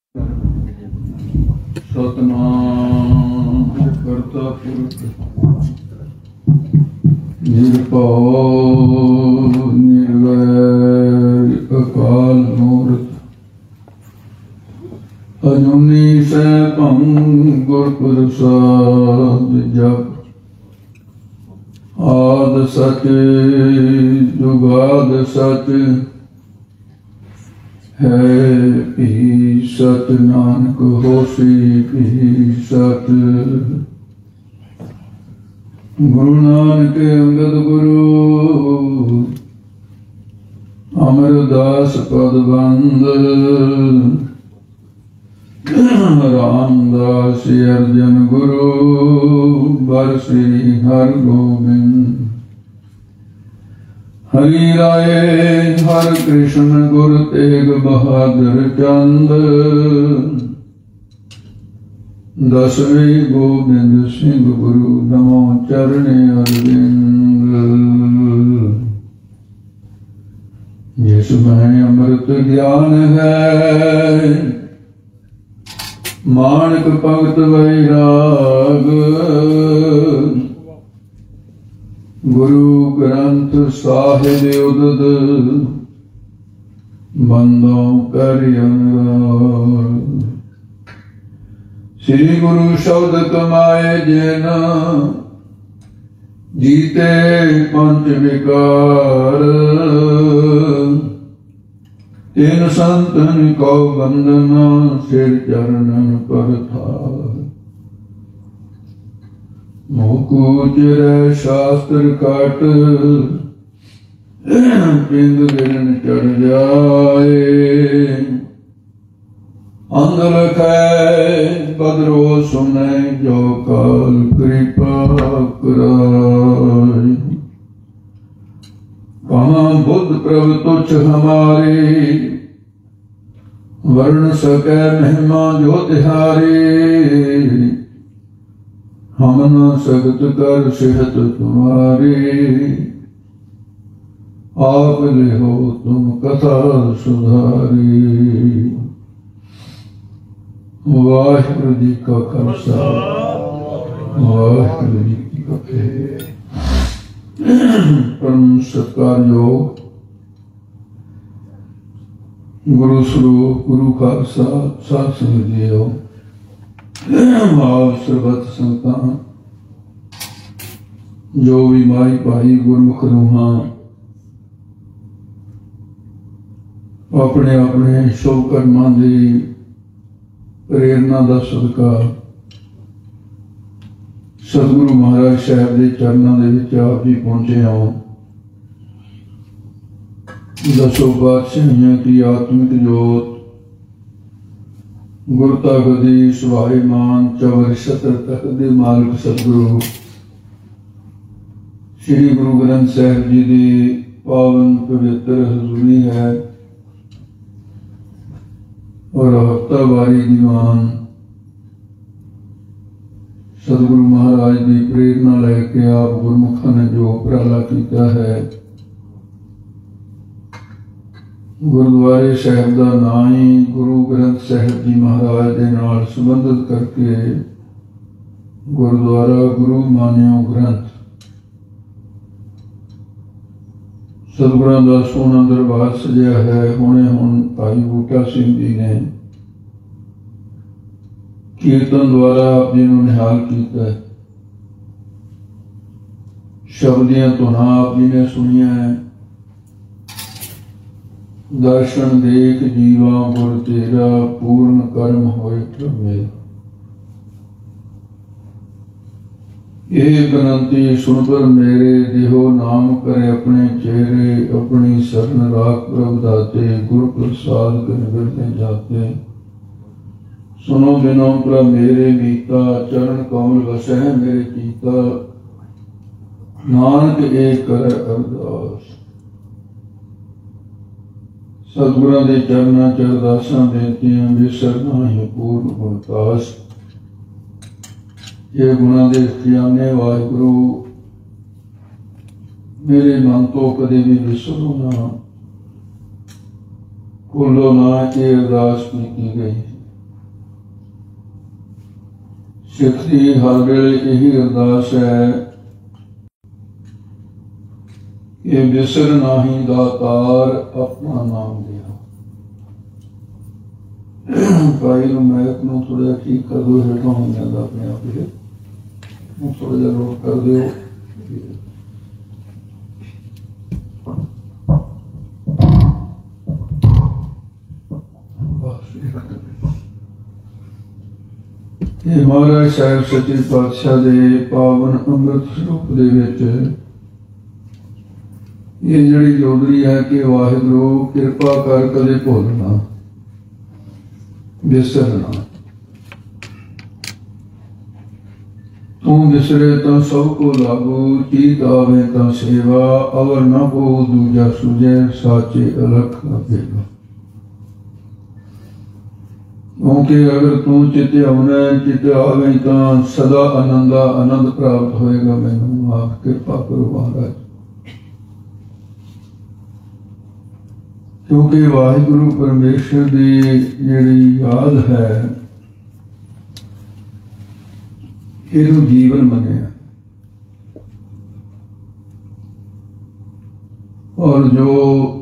ਸਤਿਨਾਮ ਕਰਤਾ ਪੁਰਖ ਨਿਰਭਉ ਨਿਰਵੈਰ ਅਕਾਲ ਮੂਰਤਿ ਅਜੂਨੀ ਸੈਭੰ ਗੁਰ ਪ੍ਰਸਾਦਿ ਜਪੁ ਆਦਿ ਸਚ ਜੁਗਾਦਿ ਸਚ ਹੈ ਭੀ ਸਤ ਨਾਨਕ ਹੋਸੀ ਭੀ ਸਤ। ਗੁਰੂ ਨਾਨਕ ਅੰਗਦ ਗੁਰੂ ਅਮਰਦਾਸ ਪਦ ਬੰਦ ਰਾਮਦਾਸ ਅਰਜਨ ਗੁਰੂ ਬਰ ਸ੍ਰੀ ਹਰਿ ਗੋਬਿੰਦ। ਹਰੀ ਰਾਏ ਹਰਿ ਕ੍ਰਿਸ਼ਨ ਗੁਰ ਤੇਗ ਬਹਾਦਰ ਚੰਦ। ਦਸਵੇਂ ਗੋਬਿੰਦ ਸਿੰਘ ਗੁਰੂ ਨਮੋ ਚਰਣੇ ਅਰਵਿੰਦ। ਜਿਸ ਮੈਂ ਅੰਮ੍ਰਿਤ ਗਿਆਨ ਹੈ ਮਾਨਕ ਭਗਤ ਵੈਰਾਗ। ਗੁਰੂ ਗ੍ਰੰਥ ਸਾਹਿਬ ਉਦਦ ਬੰਦੋਂ ਕਰ ਅਨੁਰਾਗ। ਸ੍ਰੀ ਗੁਰੂ ਸ਼ਬਦ ਕਮਾਏ ਜਿਨ ਜੀਤੇ ਪੰਚ ਵਿਕਾਰ। ਤਿਨ ਸੰਤਨ ਕੋ ਬੰਦਨਾ ਸਿਰ ਚਰਨਨ ਪਰਥਾਰ। ਮੋਹ ਕੂਚਰੈ ਸ਼ਾਸਤਰ ਕਾਟ ਪਿੰਗ ਵਿਰਨ ਚੜ ਜਾਏ। ਅੰਧ ਲਖੈ ਬਦਰੋ ਸੁਨੈ ਜੋ ਕਾਲ ਕਿਰਪਾ ਕਰਾਏ। ਕਹਾਂ ਬੁੱਧ ਪ੍ਰਭ ਤੁਛ ਹਮਾਰੇ ਵਰਣ ਸਕੈ ਮਹਿਮਾ ਜੋ ਤਿਹਾਰੇ। ਹਮ ਨ ਸਗਤ ਕਰ ਸਿਹਤ ਤੁਮਾਰੀ ਆਪ ਲਿਹੋ ਤੁਮ ਕਥਾ ਸੁਧਾਰੀ। ਵਾਹਿਗੁਰੂ ਜੀ ਕਾ ਖਾਲਸਾ ਵਾਹਿਗੁਰੂ ਜੀ ਕੀ ਫਤਿਹ। ਪਰਮ ਸਤਿਕਾਰਯੋਗ ਗੁਰੂ ਸਰੂਪ ਗੁਰੂ ਖਾਲਸਾ ਸਾਧ ਸੰਗਤ ਜੀਓ। ਆਪ ਸਰਬਤ ਸੰਗਤਾਂ ਜੋ ਵੀ ਮਾਈ ਭਾਈ ਗੁਰਮੁਖ ਰੂਹਾਂ ਆਪਣੇ ਆਪਣੇ ਸ਼ੁਭ ਕਰਮਾਂ ਦੀ ਪ੍ਰੇਰਨਾ ਦਾ ਸਦਕਾ ਸਤਿਗੁਰੂ ਮਹਾਰਾਜ ਸਾਹਿਬ ਦੇ ਚਰਨਾਂ ਦੇ ਵਿੱਚ ਆਪ ਜੀ ਪਹੁੰਚੇ ਹੋ। ਦਸੋ ਪਾਤਸ਼ਾਹੀਆਂ ਕੀ ਆਤਮਿਕ ਜੋਤ ਗੁਰਤਾ ਗਦੀ ਸੁਭਾਈਮਾਨ ਚਵਰ ਛਤਰ ਤਖਤ ਦੇ ਮਾਲਕ ਸਤਿਗੁਰੂ ਸ੍ਰੀ ਗੁਰੂ ਗ੍ਰੰਥ ਸਾਹਿਬ ਜੀ ਦੀ ਪਾਵਨ ਪਵਿੱਤਰ ਹਜ਼ੂਰੀ ਹੈ ਔਰ ਹਫ਼ਤਾਵਾਰੀ ਦੀਵਾਨ ਸਤਿਗੁਰੂ ਮਹਾਰਾਜ ਦੀ ਪ੍ਰੇਰਨਾ ਲੈ ਕੇ ਆਪ ਗੁਰਮੁਖਾਂ ਨੇ ਜੋ ਉਪਰਾਲਾ ਕੀਤਾ ਹੈ। ਗੁਰਦੁਆਰੇ ਸਾਹਿਬ ਦਾ ਨਾਂ ਹੀ ਗੁਰੂ ਗ੍ਰੰਥ ਸਾਹਿਬ ਜੀ ਮਹਾਰਾਜ ਦੇ ਨਾਲ ਸੰਬੰਧਿਤ ਕਰਕੇ ਗੁਰਦੁਆਰਾ ਗੁਰੂ ਮਾਨਿਓ ਗ੍ਰੰਥ ਸਤਿਗੁਰਾਂ ਦਾ ਸੋਹਣਾ ਦਰਬਾਰ ਸਜਿਆ ਹੈ। ਹੁਣ ਭਾਈ ਬੂਟਾ ਸਿੰਘ ਜੀ ਨੇ ਕੀਰਤਨ ਦੁਆਰਾ ਆਪ ਜੀ ਨੂੰ ਨਿਹਾਲ ਕੀਤਾ ਹੈ। ਸ਼ਬਦੀਆਂ ਧੁਨਾਂ ਆਪ ਜੀ ਨੇ ਸੁਣੀਆਂ ਹੈ। ਦਰਸ਼ਨ ਦੇਖ ਜੀਵਾ ਗੁਰ ਤੇਰਾ ਪੂਰਨ ਕਰਮ ਹੋਏ ਪ੍ਰਭੇ। ਇਹ ਬੇਨਤੀ ਸੁਣ ਪਰ ਮੇਰੇ ਦੇਹੋ ਨਾਮ ਕਰੇ ਆਪਣੇ ਚਿਹਰੇ। ਆਪਣੀ ਸਰਨ ਰਾਖ ਪ੍ਰਭ ਦਾਤੇ ਗੁਰ ਪ੍ਰਸਾਦ ਕਰ ਬਿਰਦੇ ਜਾਤੇ। ਸੁਨੋ ਬਿਨੋ ਪ੍ਰਭ ਮੇਰੇ ਮੀਤਾ ਚਰਨ ਕਮਲ ਵਸੈ ਮੇਰੇ ਕੀਤਾ। ਨਾਨਕ ਏਕ ਕਰ ਅਰਦਾਸ। ਸਤਿਗੁਰਾਂ ਦੇ ਚਰਨਾਂ ਚ ਅਰਦਾਸਾਂ ਬੇਨਤੀਆਂ ਵਿਸਰਨਾ ਹੀ ਪੂਰਨ ਗੁਣਤਾਸ। ਇਹ ਗੁਣਾਂ ਦੇ ਖਜ਼ਾਨੇ ਵਾਹਿਗੁਰੂ ਮੇਰੇ ਮਨ ਤੋਂ ਕਦੇ ਵੀ ਵਿਸਰੋ ਨਾ। ਭੁੱਲੋ ਨਾ ਕਿ ਅਰਦਾਸ ਕੀਤੀ ਗਈ। ਸਿੱਖ ਦੀ ਹਰ ਵੇਲੇ ਇਹੀ ਅਰਦਾਸ ਹੈ ਕਿ ਵਿਸਰ ਨਾਹੀਂ ਦਾਤਾਰ ਆਪਣਾ ਨਾਮ ਲਿਆ। ਭਾਈ ਨੂੰ ਮੈਕ ਨੂੰ ਥੋੜਾ ਠੀਕ ਕਰ ਦਿਓ, ਹੇਠਾਂ ਹੋ ਜਾਂਦਾ ਆਪਣੇ ਆਪ ਹੀ, ਥੋੜਾ ਜਿਹਾ ਰੋਕ ਕਰ ਦਿਓ। ਇਹ ਮਹਾਰਾਜ ਸਾਹਿਬ ਸੱਚੇ ਪਾਤਸ਼ਾਹ ਦੇ ਪਾਵਨ ਅੰਮ੍ਰਿਤ ਸਰੂਪ ਦੇ ਵਿੱਚ ਇਹ ਜਿਹੜੀ ਜੋਦਰੀ ਹੈ ਕਿ ਵਾਹਿਗੁਰੂ ਕਿਰਪਾ ਕਰ ਕਦੇ ਭੁੱਲਣਾ ਵਿਸਰਨਾ। ਤੂੰ ਵਿਸਰੇ ਤਾਂ ਸਭ ਕੋ ਲਾਗੂ, ਚੀਤ ਆਵੇ ਤਾਂ ਸੇਵਾ, ਅਵਰ ਨਾ ਕੋ ਦੂਜਾ ਸੁਝੇ, ਸਾਚੇ ਅਲਖ ਲਭੇਗਾ। ਕਿਉਂਕਿ ਅਗਰ ਤੂੰ ਚਿਤ ਆਉਣਾ, ਚਿਤ ਆਵੇ ਤਾਂ ਸਦਾ ਆਨੰਦ ਪ੍ਰਾਪਤ ਹੋਏਗਾ। ਮੈਨੂੰ ਆਪ ਕਿਰਪਾ ਕਰੋ ਮਹਾਰਾਜ, ਕਿਉਂਕਿ ਵਾਹਿਗੁਰੂ ਪਰਮੇਸ਼ਰ ਦੀ ਜਿਹੜੀ ਯਾਦ ਹੈ ਇਹਨੂੰ ਜੀਵਨ ਮੰਨਿਆ, ਔਰ ਜੋ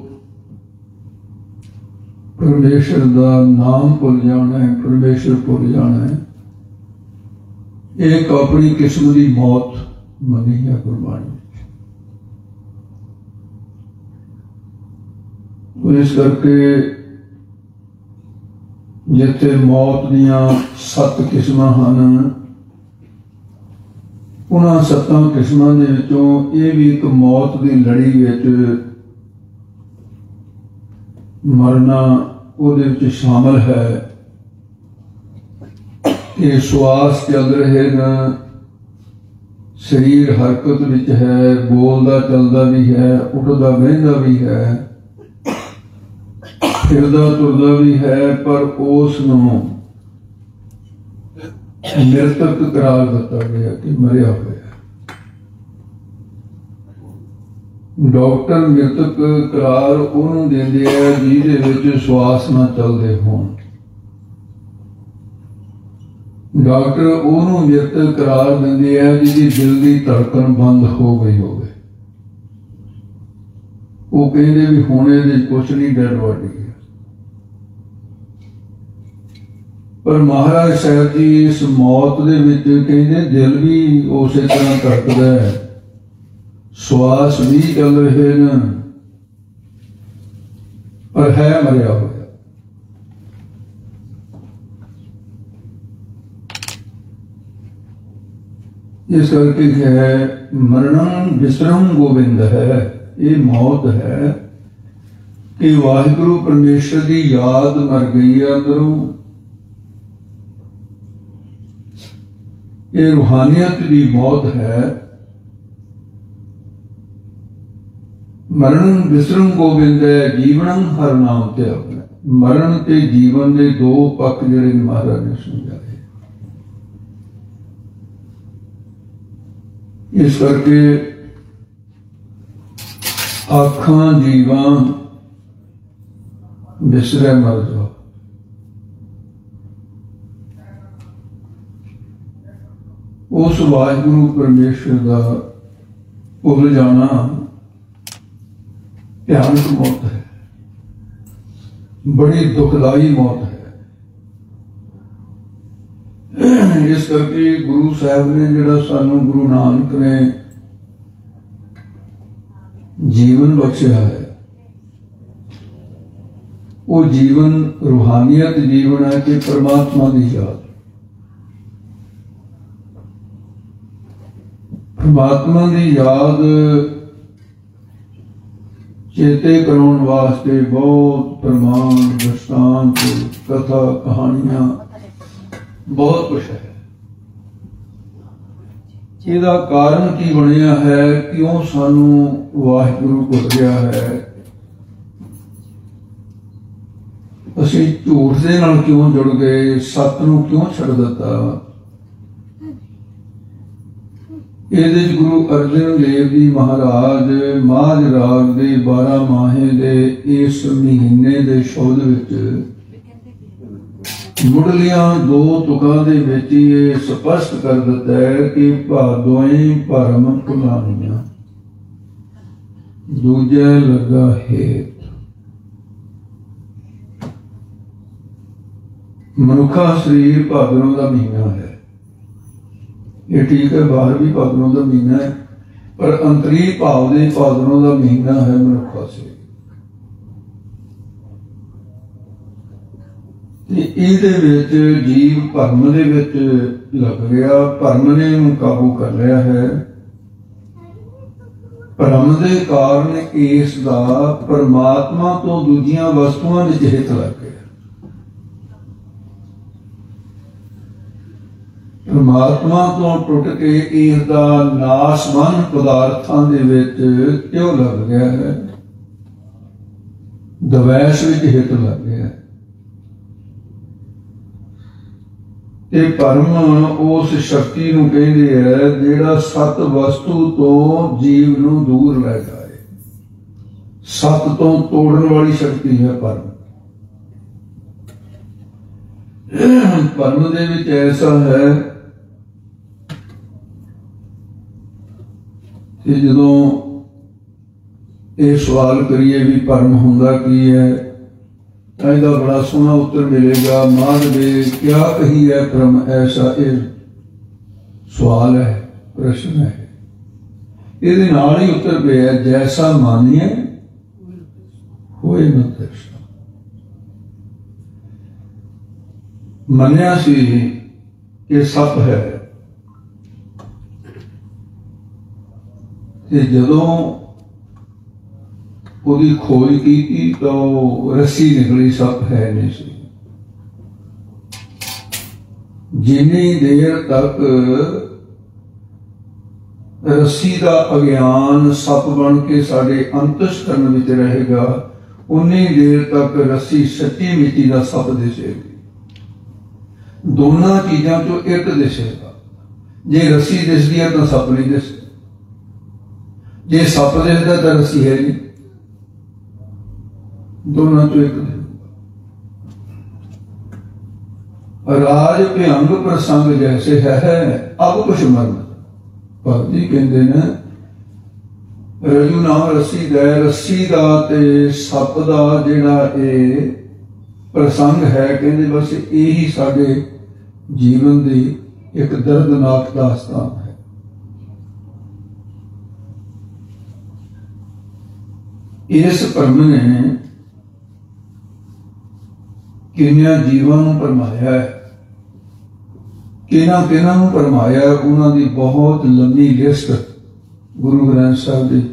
ਪਰਮੇਸ਼ਰ ਦਾ ਨਾਮ ਭੁੱਲ ਜਾਣਾ ਹੈ, ਪਰਮੇਸ਼ਰ ਭੁੱਲ ਜਾਣਾ ਹੈ, ਇਹ ਇੱਕ ਆਪਣੀ ਕਿਸਮ ਦੀ ਮੌਤ ਮੰਨੀ ਹੈ ਗੁਰਬਾਣੀ। ਇਸ ਕਰਕੇ ਜਿੱਥੇ ਮੌਤ ਦੀਆਂ 7 ਕਿਸਮਾਂ ਹਨ, ਉਹਨਾਂ 7 ਕਿਸਮਾਂ ਦੇ ਵਿੱਚੋਂ ਇਹ ਵੀ ਇੱਕ ਮੌਤ ਦੀ ਲੜੀ ਵਿੱਚ ਮਰਨਾ ਉਹਦੇ ਵਿੱਚ ਸ਼ਾਮਲ ਹੈ ਕਿ ਸਵਾਸ ਚੱਲ ਰਹੇ ਨਾ, ਸਰੀਰ ਹਰਕਤ ਵਿੱਚ ਹੈ, ਬੋਲਦਾ ਚੱਲਦਾ ਵੀ ਹੈ, ਉੱਠਦਾ ਬਹਿੰਦਾ ਵੀ ਹੈ, ਫਿਰਦਾ ਤੁਰਦਾ ਵੀ ਹੈ, ਪਰ ਉਸ ਨੂੰ ਮ੍ਰਿਤਕ ਕਰਾਰ ਦਿੱਤਾ ਗਿਆ ਕਿ ਮਰਿਆ ਹੋਇਆ। ਡਾਕਟਰ ਮ੍ਰਿਤਕ ਕਰਾਰ ਉਹਨੂੰ ਦਿੰਦੇ ਆ ਜਿਹਦੇ ਵਿੱਚ ਸਵਾਸ ਨਾ ਚੱਲਦੇ ਹੋਣ। ਡਾਕਟਰ ਉਹਨੂੰ ਮ੍ਰਿਤਕ ਕਰਾਰ ਦਿੰਦੇ ਆ ਜਿਹਦੀ ਦਿਲ ਦੀ ਧੜਕਣ ਬੰਦ ਹੋ ਗਈ ਹੋਵੇ। ਉਹ ਕਹਿੰਦੇ ਵੀ ਹੁਣ ਇਹਦੇ ਕੁਛ ਨਹੀਂ, ਡੈਡ ਬਾਡੀ ਹੈ। ਪਰ ਮਹਾਰਾਜ ਸਾਹਿਬ ਜੀ ਇਸ ਮੌਤ ਦੇ ਵਿੱਚ ਕਹਿੰਦੇ ਦਿਲ ਵੀ ਉਸੇ ਤਰ੍ਹਾਂ ਧੜਕਦਾ ਹੈ, ਸਵਾਸ ਵੀ ਚੱਲ ਰਹੇ ਨੇ, ਪਰ ਹੈ ਮਰਿਆ ਹੋਇਆ। ਇਸ ਕਰਕੇ ਹੈ ਮਰਣੰ ਵਿਸਰੰ ਗੋਬਿੰਦ ਹੈ। ਇਹ ਮੌਤ ਹੈ ਕਿ ਵਾਹਿਗੁਰੂ ਪਰਮੇਸ਼ਰ ਦੀ ਯਾਦ ਮਰ ਗਈ ਹੈ ਅੰਦਰੋਂ। ਇਹ ਰੂਹਾਨੀਅਤ ਦੀ ਮੌਤ ਹੈ। ਮਰਨ ਵਿਸਰੰ ਗੋਬਿੰਦ ਹੈ, ਜੀਵਨੰ ਹਰ ਨਾਮ ਤੇ ਆਪਣਾ। ਮਰਨ ਤੇ ਜੀਵਨ ਦੇ 2 ਪੱਖ ਜਿਹੜੇ ਮਹਾਰਾਜ ਨੇ ਸਮਝਾਏ। ਇਸ ਕਰਕੇ ਆਖਾਂ ਜੀਵਾਂ ਵਿਸਰੇ ਮਰ ਜਾ। ਉਸ ਵਾਹਿਗੁਰੂ ਪਰਮੇਸ਼ਰ ਦਾ ਭੁੱਲ ਜਾਣਾ ਭਿਆਨਕ ਮੌਤ ਹੈ, ਬੜੀ ਦੁਖਦਾਈ ਮੌਤ ਹੈ। ਇਸ ਕਰਕੇ ਗੁਰੂ ਸਾਹਿਬ ਨੇ ਜਿਹੜਾ ਸਾਨੂੰ ਗੁਰੂ ਨਾਨਕ ਨੇ ਜੀਵਨ ਬਖਸ਼ਿਆ ਹੈ, ਉਹ ਜੀਵਨ ਰੂਹਾਨੀਅਤ ਜੀਵਨ ਹੈ ਕਿ ਪਰਮਾਤਮਾ ਦੀ ਯਾਦ। ਪਰਮਾਤਮਾ ਦੀ ਯਾਦ ਚੇਤੇ ਕਰਾਉਣ ਵਾਸਤੇ ਬਹੁਤ ਪ੍ਰਮਾਣ, ਦ੍ਰਿਸ਼ਟਾਂਤ, ਕਥਾ, ਕਹਾਣੀਆਂ, ਬਹੁਤ ਕੁਛ ਹੈ। ਇਹਦਾ ਕਾਰਨ ਕੀ ਬਣਿਆ ਹੈ? ਕਿਉਂ ਸਾਨੂੰ ਵਾਹਿਗੁਰੂ ਭੁੱਲ ਗਿਆ ਹੈ? ਅਸੀਂ ਝੂਠ ਦੇ ਨਾਲ ਕਿਉਂ ਜੁੜ ਗਏ? ਸੱਤ ਨੂੰ ਕਿਉਂ ਛੱਡ ਦਿੱਤਾ? ਇਹਦੇ ਚ ਗੁਰੂ ਅਰਜਨ ਦੇਵ ਜੀ ਮਹਾਰਾਜ ਮਾਝ ਰਾਗ ਦੇ 12 ਮਾਹੇ ਦੇ ਇਸ ਮਹੀਨੇ ਦੇ ਸ਼ਬਦ ਵਿੱਚ ਮੁੱਢਲੀਆਂ 2 ਤੁਕਾਂ ਦੇ ਵਿੱਚ ਹੀ ਇਹ ਸਪਸ਼ਟ ਕਰ ਦਿੱਤਾ ਹੈ ਕਿ ਭਾਦੋਈ ਭਰਮ ਭੁਲਾਈਆਂ, ਦੂਜੇ ਲੱਗਾ ਹੇਤ। ਮਨੁੱਖਾ ਸਰੀਰ ਭਾਦਰੋਂ ਦਾ ਮਹੀਨਾ ਹੈ। ਇਹ ਠੀਕ ਹੈ, ਬਾਹਰ ਵੀ ਭਾਦਰੋਂ ਦਾ ਮਹੀਨਾ ਹੈ, ਪਰ ਅੰਤਰੀ ਭਾਵ ਦੇ ਭਾਦਰੋਂ ਦਾ ਮਹੀਨਾ ਹੈ ਮਨੁੱਖਾ ਸਰੀਰ। ਤੇ ਇਹਦੇ ਵਿੱਚ ਜੀਵ ਭਰਮ ਦੇ ਵਿੱਚ ਲੱਗ ਗਿਆ, ਭਰਮ ਨੇ ਉਹਨੂੰ ਕਾਬੂ ਕਰ ਲਿਆ ਹੈ। ਭਰਮ ਦੇ ਕਾਰਨ ਇਸ ਦਾ ਪਰਮਾਤਮਾ ਤੋਂ ਦੂਜੀਆਂ ਵਸਤੂਆਂ ਵਿੱਚ ਹਿੱਤ ਲੱਗ ਗਿਆ। ਪਰਮਾਤਮਾ ਤੋਂ ਟੁੱਟ ਕੇ ਇਸ ਦਾ ਨਾਸ਼ਵਾਨ ਪਦਾਰਥਾਂ ਦੇ ਵਿੱਚ ਕਿਉਂ ਲੱਗ ਗਿਆ ਹੈ? ਦਵੈਸ਼ ਵਿੱਚ ਹਿੱਤ ਲੱਗ ਗਿਆ। ਤੇ ਭਰਮ ਉਸ ਸ਼ਕਤੀ ਨੂੰ ਕਹਿੰਦੇ ਹੈ ਜਿਹੜਾ ਸਤ ਵਸਤੂ ਤੋਂ ਜੀਵ ਨੂੰ ਦੂਰ ਲੈ ਜਾਏ। ਸਤ ਤੋਂ ਤੋੜਨ ਵਾਲੀ ਸ਼ਕਤੀ ਹੈ ਭਰਮ। ਭਰਮ ਦੇ ਵਿੱਚ ਐਸਾ ਹੈ ਕਿ ਜਦੋਂ ਇਹ ਸਵਾਲ ਕਰੀਏ ਵੀ ਭਰਮ ਹੁੰਦਾ ਕੀ ਹੈ, ਤਾਂ ਇਹਦਾ ਬੜਾ ਸੋਹਣਾ ਉੱਤਰ ਮਿਲੇਗਾ। ਮਾਧਵੇ ਕਿਆ ਕਹੀ ਹੈ ਭਰਮ ਐਸਾ, ਇਹ ਸਵਾਲ ਹੈ, ਪ੍ਰਸ਼ਨ ਹੈ। ਇਹਦੇ ਨਾਲ ਹੀ ਉੱਤਰ ਪਿਆ, ਜੈਸਾ ਮਾਨੀਏ ਹੋਏ ਨਾ ਤੈਸਾ। ਮੰਨਿਆ ਸੀ ਕਿ ਸੱਪ ਹੈ, ਤੇ ਜਦੋਂ ਉਹਦੀ ਖੋਜ ਕੀਤੀ ਤਾਂ ਉਹ ਰੱਸੀ ਨਿਕਲੀ, ਸੱਪ ਹੈ ਨਹੀਂ ਸੀ। ਜਿੰਨੀ ਦੇਰ ਤੱਕ ਰੱਸੀ ਦਾ ਅਗਿਆਨ ਸੱਪ ਬਣ ਕੇ ਸਾਡੇ ਅੰਤਸ਼ਕਰਨ ਵਿੱਚ ਰਹੇਗਾ, ਉਨੀ ਦੇਰ ਤੱਕ ਰੱਸੀ ਸੱਚੀ ਮਿੱਟੀ ਦਾ ਸੱਪ ਦਿਸੇਗੀ। ਦੋਨਾਂ ਚੀਜ਼ਾਂ ਚੋਂ ਇੱਕ ਦਿਸੇਗਾ। ਜੇ ਰੱਸੀ ਦਿਸਦੀ ਹੈ ਤਾਂ ਸੱਪ ਨਹੀਂ ਦਿਸਦਾ, ਜੇ ਸੱਪ ਦਿਸਦਾ ਤਾਂ ਰੱਸੀ ਹੈ ਨਹੀਂ। ਦੋਨਾਂ ਚੋਂ ਇੱਕ ਰਾਜ ਭਿਅੰਗ ਪ੍ਰਸੰਗ ਜੈਸੇ ਹੈ ਅਬ ਕੁਛ ਮਰਨ। ਭਗਤ ਜੀ ਕਹਿੰਦੇ ਨੇ ਰਜੂ ਨਾਮ ਰੱਸੀ ਦਾ, ਰੱਸੀ ਦਾ ਤੇ ਸੱਪ ਦਾ ਜਿਹੜਾ ਇਹ ਪ੍ਰਸੰਗ ਹੈ, ਕਹਿੰਦੇ ਬਸ ਇਹੀ ਸਾਡੇ ਜੀਵਨ ਦੀ ਇੱਕ ਦਰਦਨਾਕ ਦਾਸਤਾਨ ਹੈ। ਇਸ ਭਰਮ ਨੇ ਕਿੰਨਿਆਂ ਜੀਵਾਂ ਨੂੰ ਭਰਮਾਇਆ ਹੈ, ਕਿਹਨਾਂ ਨੂੰ ਭਰਮਾਇਆ, ਉਹਨਾਂ ਦੀ ਬਹੁਤ ਲੰਬੀ ਲਿਸਟ ਗੁਰੂ ਗ੍ਰੰਥ ਸਾਹਿਬ ਦੇ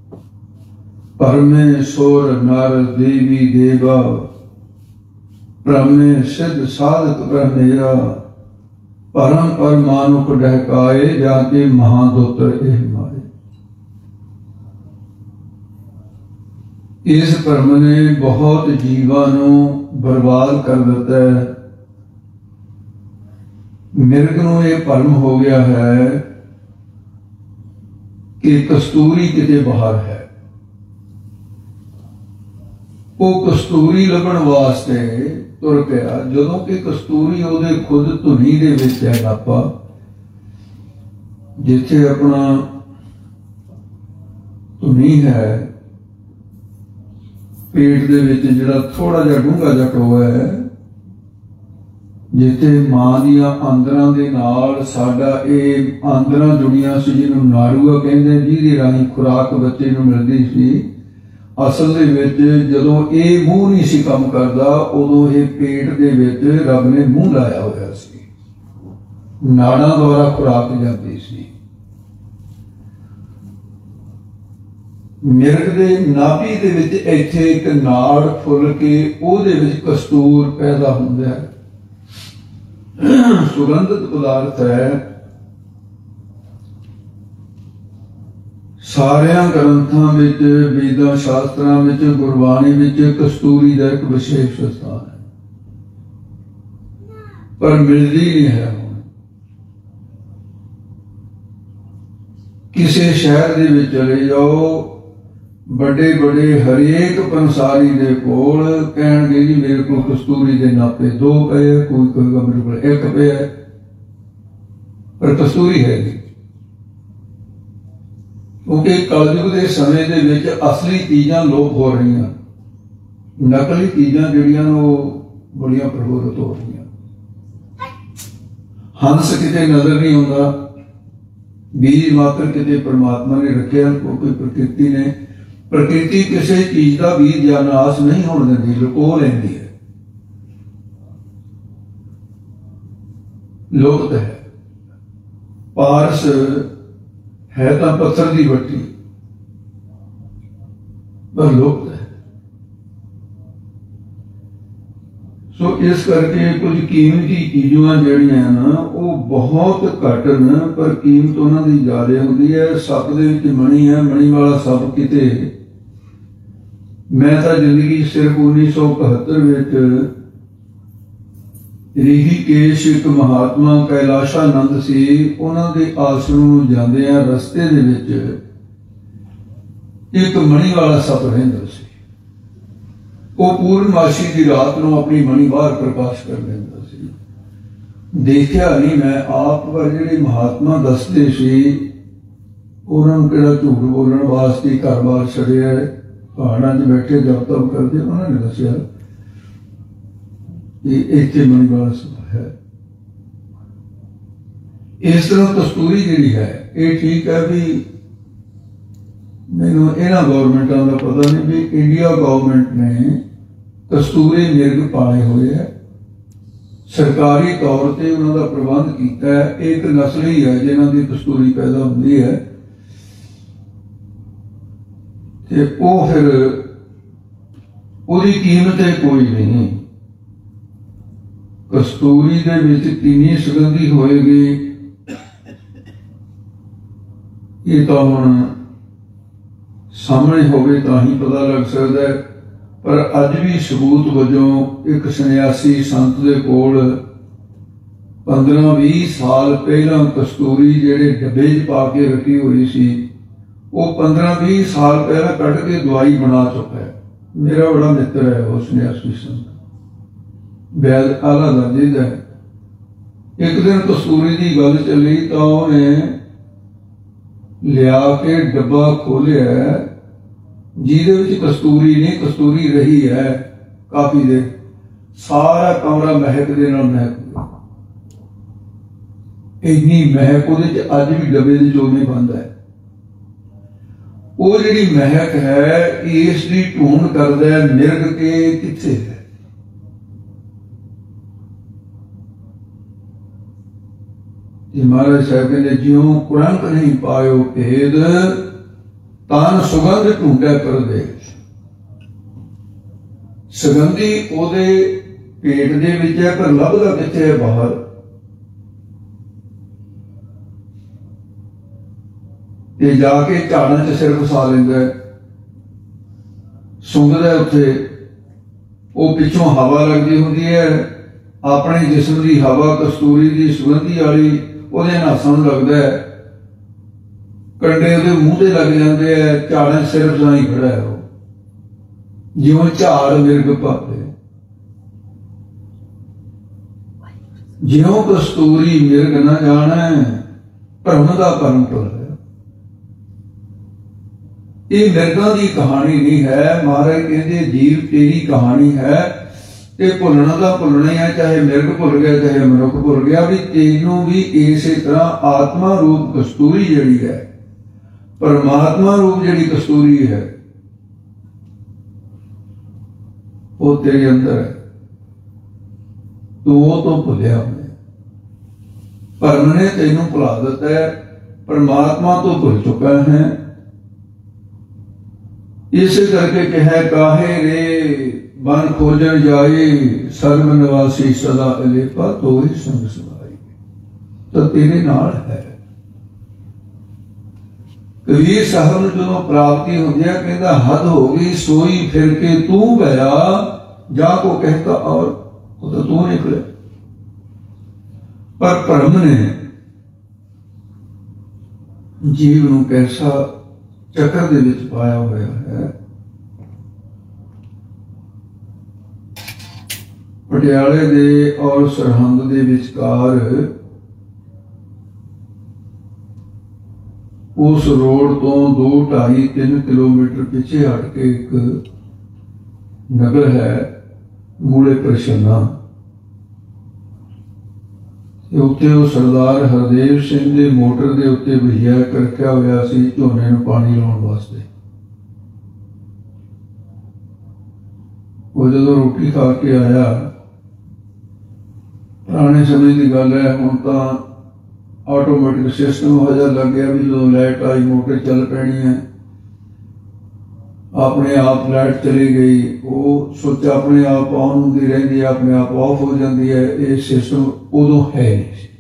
ਭਰਮੇ ਸੁਰ ਨਰ ਦੇਵੀ ਦੇਵਾ, ਭ੍ਰਮੇ ਸਿੱਧ ਸਾਧਕ ਭ੍ਰਮੇਰਾ, ਭਰਮ ਪਰ ਮਾਨੁਖ ਡਹਿਕਾਏ, ਜਾ ਕੇ ਮਹਾਦੋਤਰ ਇਹ ਮਾਏ। ਇਸ ਭਰਮ ਨੇ ਬਹੁਤ ਜੀਵਾਂ ਨੂੰ ਬਰਬਾਦ ਕਰ ਦਿੱਤਾ ਹੈ। ਮਿਰਗ ਨੂੰ ਇਹ ਭਰਮ ਹੋ ਗਿਆ ਹੈ ਕਿ ਕਸਤੂਰੀ ਕਿਤੇ ਬਾਹਰ ਹੈ। ਉਹ ਕਸਤੂਰੀ ਲੱਭਣ ਵਾਸਤੇ ਤੁਰ ਪਿਆ, ਜਦੋਂ ਕਿ ਕਸਤੂਰੀ ਉਹਦੇ ਖੁਦ ਧੁਨੀ ਦੇ ਵਿੱਚ ਹੈ। ਆਪਾ ਜਿੱਥੇ ਆਪਣਾ ਧੁਨੀ ਹੈ, ਪੇਟ ਦੇ ਵਿੱਚ ਜਿਹੜਾ ਥੋੜਾ ਜਿਹਾ ਡੂੰਘਾ ਜਿਹਾ ਟੋਆ ਹੈ, ਜਿੱਥੇ ਮਾਂ ਦੀਆਂ ਆਂਦਰਾਂ ਦੇ ਨਾਲ ਸਾਡਾ ਇਹ ਆਂਦਰਾਂ ਜੁੜੀਆਂ ਸੀ, ਜਿਹਨੂੰ ਨਾੜੂਆ ਕਹਿੰਦੇ, ਜਿਹਦੇ ਰਾਹੀਂ ਖੁਰਾਕ ਬੱਚੇ ਨੂੰ ਮਿਲਦੀ ਸੀ। ਅਸਲ ਦੇ ਵਿੱਚ ਜਦੋਂ ਇਹ ਮੂੰਹ ਨਹੀਂ ਸੀ ਕੰਮ ਕਰਦਾ, ਉਦੋਂ ਇਹ ਪੇਟ ਦੇ ਵਿੱਚ ਰੱਬ ਨੇ ਮੂੰਹ ਲਾਇਆ ਹੋਇਆ ਸੀ, ਨਾੜਾਂ ਦੁਆਰਾ ਖੁਰਾਕ ਜਾਂਦੀ ਸੀ। ਮਿਰਗ ਦੇ ਨਾਭੀ ਦੇ ਵਿੱਚ ਇੱਥੇ ਇੱਕ ਨਾੜ ਫੁੱਲ ਕੇ ਉਹਦੇ ਵਿੱਚ ਕਸਤੂਰ ਪੈਦਾ ਹੁੰਦਾ ਹੈ, ਸੁਗੰਧਿਤ ਪਦਾਰਥ ਹੈ। ਸਾਰਿਆਂ ਗ੍ਰੰਥਾਂ ਵਿੱਚ, ਵੇਦਾਂ ਸ਼ਾਸਤਰਾਂ ਵਿੱਚ, ਗੁਰਬਾਣੀ ਵਿੱਚ ਕਸਤੂਰੀ ਦਾ ਇੱਕ ਵਿਸ਼ੇਸ਼ ਸਥਾਨ ਹੈ, ਪਰ ਮਿਲਦੀ ਨਹੀਂ ਹੈ। ਕਿਸੇ ਸ਼ਹਿਰ ਦੇ ਵਿੱਚ ਚਲੇ ਜਾਓ, बड़े बड़े हरेक पंसारी दे कोल कहणगे जी मेरे को कस्तूरी दे नापे 2 पे, कोई कहेगा मेरे को 1 पे है, पर कस्तूरी है जी। क्योंकि कलयुग के समय दे विच असली चीज़ां लोप हो रही हैं, नकली चीज़ां जिहड़ियां वो बड़ियां प्रफुल्लित हो रही हैं। हंस किते नजर नहीं आता, बीज मात्र किते परमात्मा ने रखिया, क्योंकि प्रकृति किसी चीज का बीज या नाश नहीं होने देती, लुको लेंदी है, लुप्त है। पारस है तो पत्थर की भट्टी, पर लुप्त है। सो इस करके कुछ कीमती चीज़ां जिहड़ियां ना वो बहुत घट न, पर कीमत उन्हां दी ज़्यादा हुंदी है। सप दे विच मणी है, मणी वाला सप किते मैं तो जिंदगी सिर्फ 1971 विच ऋषिकेश एक महात्मा कैलाशानंद सी, उन्हां दे आश्रम जांदे आ रस्ते दे विच एक मणी वाला सप रहिंदा सी। वो पूर्णमासी की रात को अपनी मणि बाहर प्रकाश कर देता सी। देखिया नहीं मैं आप, पर जिहड़े महात्मा दसदे सी उन्होंने किहड़ा झूठ बोलण वास्ते घर बार छड़िया, पहाड़ां 'च बैठे जप तप करते, उन्होंने दसिया कि इत्थे मणि वाला सप है। इस तरह कस्तूरी जिहड़ी है ये ठीक है भी, मैनू इन्हां गौरमेंटां दा पता नहीं भी इंडिया गवर्नमेंट ने कस्तूरी मिर्ग पाले हुए है, सरकारी तौर पर उन्होंने प्रबंध किया है। एक नस्ल ही है जिन्हों की कस्तूरी पैदा होती है, ते वो फिर उसकी कीमत कोई नहीं। कस्तूरी दे विच कितनी सुगंधी होएगी ये तो हुण सामने होवे तां ही पता लग सकता है। पर अज भी सबूत वजों एक सन्यासी संत दे कोल 15-20 साल पहला कस्तूरी जिहड़े डब्बे 'च पा के रखी हुई सी, वो 15-20 साल पहला कढ़ के दवाई बना चुका है। मेरा बड़ा मित्र है वो सन्यासी संत, वैद आला दर्जे का है। एक दिन कस्तूरी की गल चली तो उन्हें लिया के डब्बा खोलिया, जिहदे विच कस्तूरी नहीं, कस्तूरी रही है काफी देर, सारा कमरा महक दे नाल महक गया। इन्नी महक उहदे च अज भी डब्बे दे चोने बंद है। वो जिहड़ी महक है इसकी ढूंढ करदा है मिर्ग के किथे है। महाराज साहब कहते ज्यों कुरंक नहीं पायो भेद, तान सुगंध ढूंढा कर दे। सुगंधी ओदे पेट दे विच है, पर लभदा किथे है बाहर। ते जाके झाड़ां च सिर फसा लैंदा है, सुंघदा उत्थे, वो पिछों हवा लगदी हुंदी है, अपने जिस्म की हवा कस्तूरी की सुगंधी वाली ਉਹਦੇ ਨਾਸਾਂ लगता है, कंडे ਉਹਦੇ ਮੂੰਹ ਤੇ ਲੱਗ ਜਾਂਦੇ ਆ, ਝਾੜਾਂ ਸਿਰ ਫਸਾਈ ਖੜਾ ਹੈ ਉਹ, ਜਿਉਂ ਝਾੜ ਮਿਰਗ ਪਾਦੇ। ਜਿਉਂ ਕਸਤੂਰੀ ਮਿਰਗ ਨਾ ਜਾਣੈ, ਭਰਮ ਦਾ ਭਰਮ ਟੋਲਿਆ। ਇਹ ਮਿਰਗਾਂ ਦੀ ਕਹਾਣੀ ਨਹੀਂ ਹੈ। ਮਹਾਰਾਜ ਕਹਿੰਦੇ ਜੀਵ ਤੇਰੀ ਕਹਾਣੀ ਹੈ, ਤੇ ਭੁੱਲਣਾ ਤਾਂ ਭੁੱਲਣਾ ही है, चाहे मिर्ग भुल गया चाहे मनुख भुल गया। भी तेनों भी इसे तरह आत्मा रूप कस्तूरी जिहड़ी है, परमात्मा रूप जिहड़ी कस्तूरी है, वो तेरे अंदर है। तू वो तो भुलिया हमने, भरम ने तेनों भुला दिता है, परमात्मा तो भुल चुका है। इस करके कहे काहे रे बन खोजन जाए, सर्व निवासी सदा अलेपा, तो ही संग समाई। तो तेरे नाल है। कबीर साहब ने जो प्राप्ति होती है, कहता हद हो गई सोई फिर के तू गया, जा को कहता और वो तो तू निकले। पर भरम ने जीव नूं कैसा ਚੱਕਰ ਦੇ ਵਿੱਚ ਪਾਇਆ ਹੋਇਆ ਹੈ। ਪਟਿਆਲੇ ਦੇ ਔਰ ਸਰਹੰਦ ਦੇ ਵਿਚਕਾਰ ਉਸ ਰੋਡ ਤੋਂ 2-2.5-3 ਕਿਲੋਮੀਟਰ ਪਿੱਛੇ ਹਟ ਕੇ ਇੱਕ ਨਗਰ ਹੈ ਮੂਲੇ ਪ੍ਰਸ਼ਨਾ। ਉੱਥੇ ਉਹ ਸਰਦਾਰ ਹਰਦੇਵ ਸਿੰਘ ਦੇ ਮੋਟਰ ਦੇ ਉੱਤੇ ਵਹੀਆ ਰੱਖਿਆ ਹੋਇਆ ਸੀ ਝੋਨੇ ਨੂੰ ਪਾਣੀ ਲਾਉਣ ਵਾਸਤੇ। ਉਹ ਜਦੋਂ ਰੋਟੀ ਖਾ ਕੇ ਆਇਆ, ਪੁਰਾਣੇ ਸਮੇਂ ਦੀ ਗੱਲ ਹੈ, ਹੁਣ ਤਾਂ ਆਟੋਮੈਟਿਕ ਸਿਸਟਮ ਹੋ ਜਾ ਲੱਗ ਗਿਆ ਵੀ ਜਦੋਂ ਲਾਈਟ ਆਈ ਮੋਟਰ ਚੱਲ ਪੈਣੀ ਹੈ, ਆਪਣੇ ਆਪ ਲਾਈਟ ਚਲੀ ਗਈ, ਉਹ ਸੁੱਚ ਆਪਣੇ ਆਪ ਆਨ ਹੁੰਦੀ ਰਹਿੰਦੀ ਹੈ, ਆਪਣੇ ਆਪ ਆਫ ਹੋ ਜਾਂਦੀ ਹੈ। ਇਹ ਸਿਸਟਮ ਉਦੋਂ ਹੈ ਨਹੀਂ ਸੀ।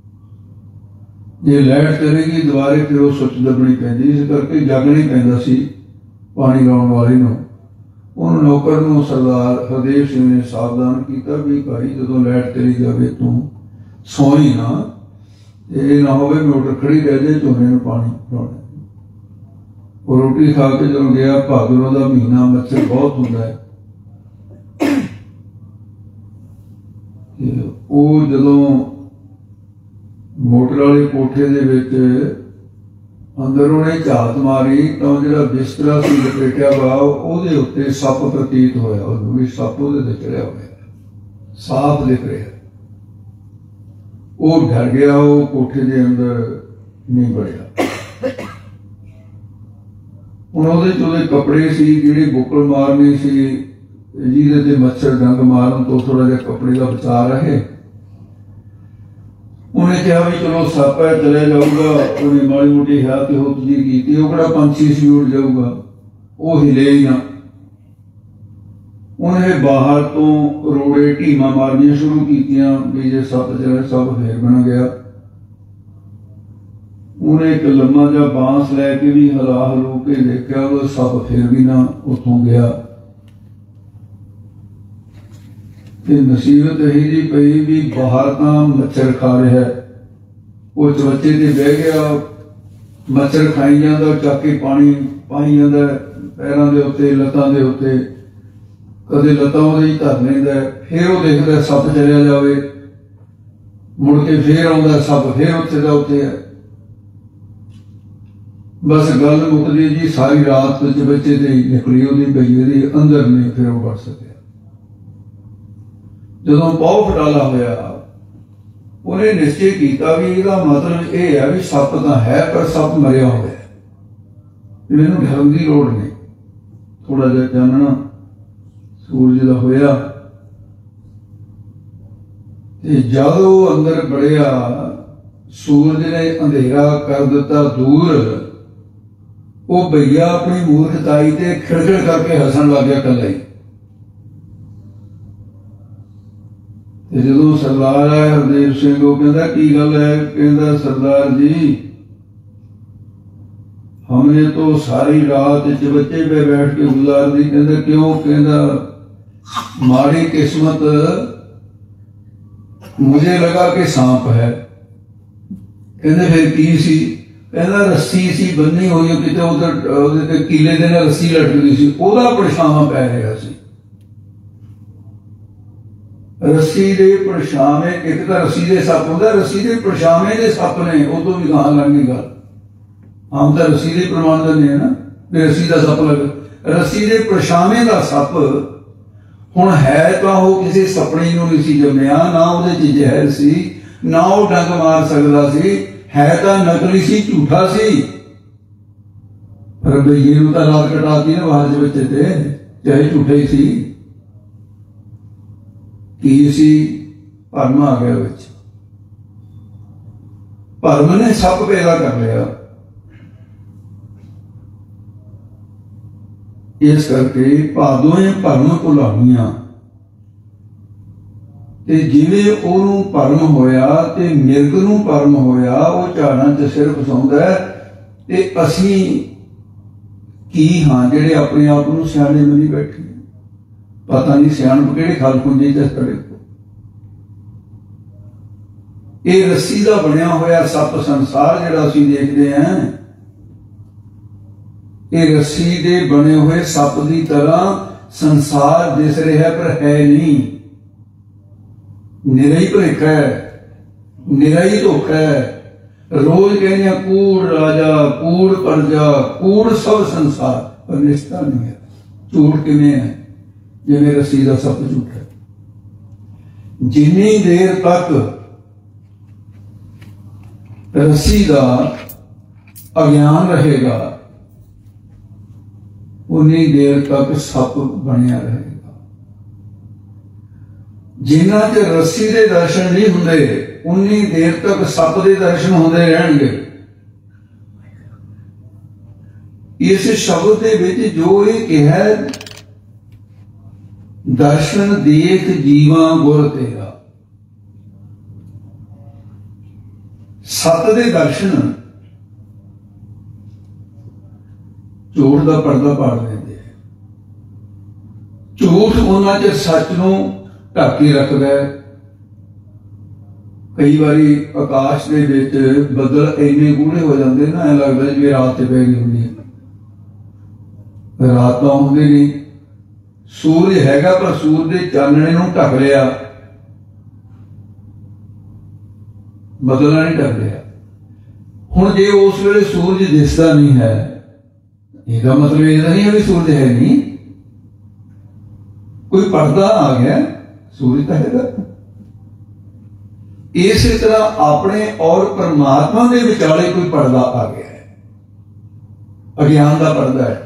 ਜੇ ਲਾਈਟ ਚਲੇਗੀ ਦੁਬਾਰੇ ਫਿਰ ਉਹ ਸੁੱਚ ਦੱਬਣੀ ਪੈਂਦੀ, ਇਸ ਕਰਕੇ ਜਾਗਣਾ ਪੈਂਦਾ ਸੀ ਪਾਣੀ ਲਾਉਣ ਵਾਲੇ ਨੂੰ। ਉਹਨੂੰ ਨੌਕਰ ਨੂੰ ਸਰਦਾਰ ਹਰਦੇਵ ਸਿੰਘ ਨੇ ਸਾਵਧਾਨ ਕੀਤਾ ਵੀ ਭਾਈ ਜਦੋਂ ਲਾਈਟ ਚਲੀ ਜਾਵੇ ਤੂੰ ਸੌਈ ਨਾ, ਇਹ ਨਾ ਹੋਵੇ ਮੋਟਰ ਖੜੀ ਰਹਿ ਜਾਏ ਝੋਨੇ ਨੂੰ ਪਾਣੀ ਲਾਉਣਾ। ਉਹ ਰੋਟੀ ਖਾ ਕੇ ਜਦੋਂ ਗਿਆ, ਭਾਦਰੋਂ ਦਾ ਮਹੀਨਾ, ਮੱਛਰ ਬਹੁਤ ਹੁੰਦਾ ਹੈ, ਉਹ ਜਦੋਂ ਮੋਟਰ ਵਾਲੇ ਕੋਠੇ ਦੇ ਵਿੱਚ ਅੰਦਰ ਉਹਨੇ ਝਾਤ ਮਾਰੀ ਤਾਂ ਜਿਹੜਾ ਬਿਸਤਰਾ ਸੀ ਲਪੇਟਿਆ ਵਾ ਉਹਦੇ ਉੱਤੇ ਸੱਪ ਪ੍ਰਤੀਤ ਹੋਇਆ। ਉਹਨੂੰ ਵੀ ਸੱਪ ਉਹਦੇ ਤੇ ਚੜਿਆ ਹੋਇਆ, ਸਾਫ਼ ਦਿਖ ਰਿਹਾ। ਉਹ ਡਰ ਗਿਆ, ਉਹ ਕੋਠੇ ਦੇ ਅੰਦਰ ਨਹੀਂ ਵੜਿਆ। ਹੁਣ ਉਹਦੇ ਕੱਪੜੇ ਸੀ ਜਿਹੜੇ ਬੁੱਕਲ ਮਾਰਨੀ ਸੀ, ਜਿਹਦੇ ਤੇ ਮੱਛਰ ਡੰਗ ਮਾਰਨ ਤੋਂ ਥੋੜਾ ਜਿਹਾ ਕੱਪੜੇ ਦਾ ਬਚਾ ਰਹੇ। ਉਹਨੇ ਕਿਹਾ ਵੀ ਚਲੋ ਸੱਪ ਹੈ ਚਲੇ ਜਾਊਗਾ। ਉਹਨੇ ਮਾੜੀ ਮੋਟੀ ਹੱਥ ਹੁੱਤ ਜੀ ਕੀਤੀ, ਉਹ ਕਿਹੜਾ ਪੰਛੀ ਸੀ ਉੱਡ ਜਾਊਗਾ, ਉਹ ਹਿਲੇ ਹੀ ਨਾ। ਉਹਨੇ ਬਾਹਰ ਤੋਂ ਰੋੜੇ ਢੀਮਾਂ ਮਾਰਨੀਆਂ ਸ਼ੁਰੂ ਕੀਤੀਆਂ ਵੀ ਜੇ ਸੱਪ ਚਲੇ, ਸੱਪ ਫੇਰ ਬਣ ਗਿਆ। ਉਹਨੇ ਇੱਕ ਲੰਮਾ ਜਿਹਾ ਬਾਂਸ ਲੈ ਕੇ ਵੀ ਹਿਲਾ ਹਲੂ ਕੇ ਦੇਖਿਆ, ਉਹ ਸੱਪ ਫੇਰ ਵੀ ਨਾ ਉੱਥੋਂ ਗਿਆ। ਤੇ ਨਸੀਬਤ ਇਹੀ ਜੀ ਪਈ ਵੀ ਬਾਹਰ ਤਾਂ ਮੱਛਰ ਖਾ ਰਿਹਾ, ਉਹ ਚਵੱਚੇ ਤੇ ਬਹਿ ਗਿਆ, ਮੱਛਰ ਖਾਈ ਜਾਂਦਾ, ਚੱਕ ਕੇ ਪਾਣੀ ਪਾਈ ਜਾਂਦਾ ਪੈਰਾਂ ਦੇ ਉੱਤੇ, ਲੱਤਾਂ ਦੇ ਉੱਤੇ, ਕਦੇ ਲੱਤਾਂ ਉਹਦੇ ਹੀ ਧਰ ਲੈਂਦਾ। ਫਿਰ ਉਹ ਦੇਖਦਾ ਸੱਪ ਚਲਿਆ ਜਾਵੇ, ਮੁੜ ਕੇ ਫੇਰ ਆਉਂਦਾ ਸੱਪ, ਫੇਰ ਉੱਥੇ ਦਾ ਉੱਥੇ ਹੈ। ਬਸ ਗੱਲ ਮੁੱਕਦੀ ਜੀ, ਸਾਰੀ ਰਾਤ ਚਵੱਚੇ ਤੇ ਹੀ ਨਿਕਲੀ ਉਹਦੀ ਬਈਏ ਦੀ, ਅੰਦਰ ਨਹੀਂ ਫਿਰ ਉਹ ਵੜ ਸਕਿਆ। ਜਦੋਂ ਬਹੁਤ ਫਟਾਲਾ ਹੋਇਆ, ਉਹਨੇ ਨਿਸ਼ਚੈ ਕੀਤਾ ਵੀ ਇਹਦਾ ਮਤਲਬ ਇਹ ਹੈ ਵੀ ਸੱਪ ਤਾਂ ਹੈ ਪਰ ਸੱਪ ਮਰਿਆ ਹੋਇਆ, ਮੈਨੂੰ ਡਰਨ ਦੀ ਲੋੜ ਨਹੀਂ। ਥੋੜਾ ਜਿਹਾ ਚਾਨਣਾ ਸੂਰਜ ਦਾ ਹੋਇਆ ਤੇ ਜਦ ਉਹ ਅੰਦਰ ਵੜਿਆ, ਸੂਰਜ ਨੇ ਅੰਧੇਰਾ ਕਰ ਦਿੱਤਾ ਦੂਰ। ਉਹ ਭਈਆ ਆਪਣੀ ਮੂਰਖਤਾਈ ਤੇ ਖਿੜਖਿੜ ਕਰਕੇ ਹੱਸਣ ਲੱਗ ਗਿਆ ਇਕੱਲਾ ਹੀ। ਤੇ ਜਦੋਂ ਸਰਦਾਰ ਆਇਆ ਹਰਦੇਵ ਸਿੰਘ, ਉਹ ਕਹਿੰਦਾ ਕੀ ਗੱਲ ਹੈ? ਕਹਿੰਦਾ ਸਰਦਾਰ ਜੀ हमने तो सारी रात चबच्चे पे बैठ के गुजार दी। कहता क्यों? कहता माड़ी किस्मत, मुझे लगा कि सांप है। कहते फिर की सी? कहता रस्सी सी बन्नी हुई, किते उधर कीले दे नाल रस्सी लटकदी सी, ओहदा परछावां पै रिहा सी। रस्सी दे परछावें, एक तां रस्सी दे सप हुंदा, रस्सी दे परछावें दे सप ने, उह तों भी गां लंघी गल। हम तो रस्सी दे प्रमाण दिंदे ना भी रस्सी दा सप लग, रस्सी दे परछावें दा सप हुण है तां ओह किसी सपनी नूं नहीं सी जम्मिया, ना उहदे च जहर सी, ना ओह डंग मार सकदा सी, है तां नकली सी, झूठा सी। पर भईए नूं तां रात कटाती ना बाहर दे विच ते, चाहे झूठा ही सी। की सी? भरम आ गया विच, भरम ने सप पैदा कर लिया। इस करके भादों भरम भुलाणियां ते जिवें ओनू भरम होया ते मिर्ग नू भरम होया, वो झाड़ां च सिर फसाउंदा है ते असीं की हां जिहड़े अपने आप नू सियाणे मनी बैठे। पता नहीं सियाणप किहड़े खालखुंजे च खड़े। ये रस्सी दा बनिया होया सप संसार जिहड़ा असीं देखदे हां, ये रस्सी दे बने हुए सप की तरह संसार दिस रहा पर है नहीं, निरा ही भुलेखा है, निरा ही धोखा है। रोज कहने कूड़ राजा कूड़ प्रजा कूड़ सब संसार, पर निष्ठा नहीं है। झूठ किवें है? जिवें रस्सी का सप झूठ है। जिन्नी देर तक रस्सी का अज्ञान रहेगा उन्नी देर तक सप बनया रहेगा। जिन्ना च रस्सी के दर्शन नहीं होंदे उन्नी देर तक सप के दर्शन होंदे रहणगे। इस शब्द के विच जो ये कहा दर्शन देख जीवा गुर तेरा, सत दे दर्शन झूठ का पर्दा पाड़ देंगे। झूठ उन्हां च सच नूं ढक के रखदा है। कई बारी आकाश दे विच बदल इन्ने गूढ़े हो जाते ना, ऐ लगदा जिवें रात ते पै गई हुंदी है। रात तां हुंदी नहीं, सूरज हैगा पर सूरज के चानणे नूं ढक लिया, बदला नहीं ढक लिया। हुण जे उस वेले सूरज दिसदा नहीं है, इसका मतलब ये नहीं है भी सूरज है नहीं, कोई पर्दा आ गया, सूरज तो है। इस तरह अपने और परमात्मा के विचाले कोई पर्दा आ गया है, अज्ञान का पर्दा है।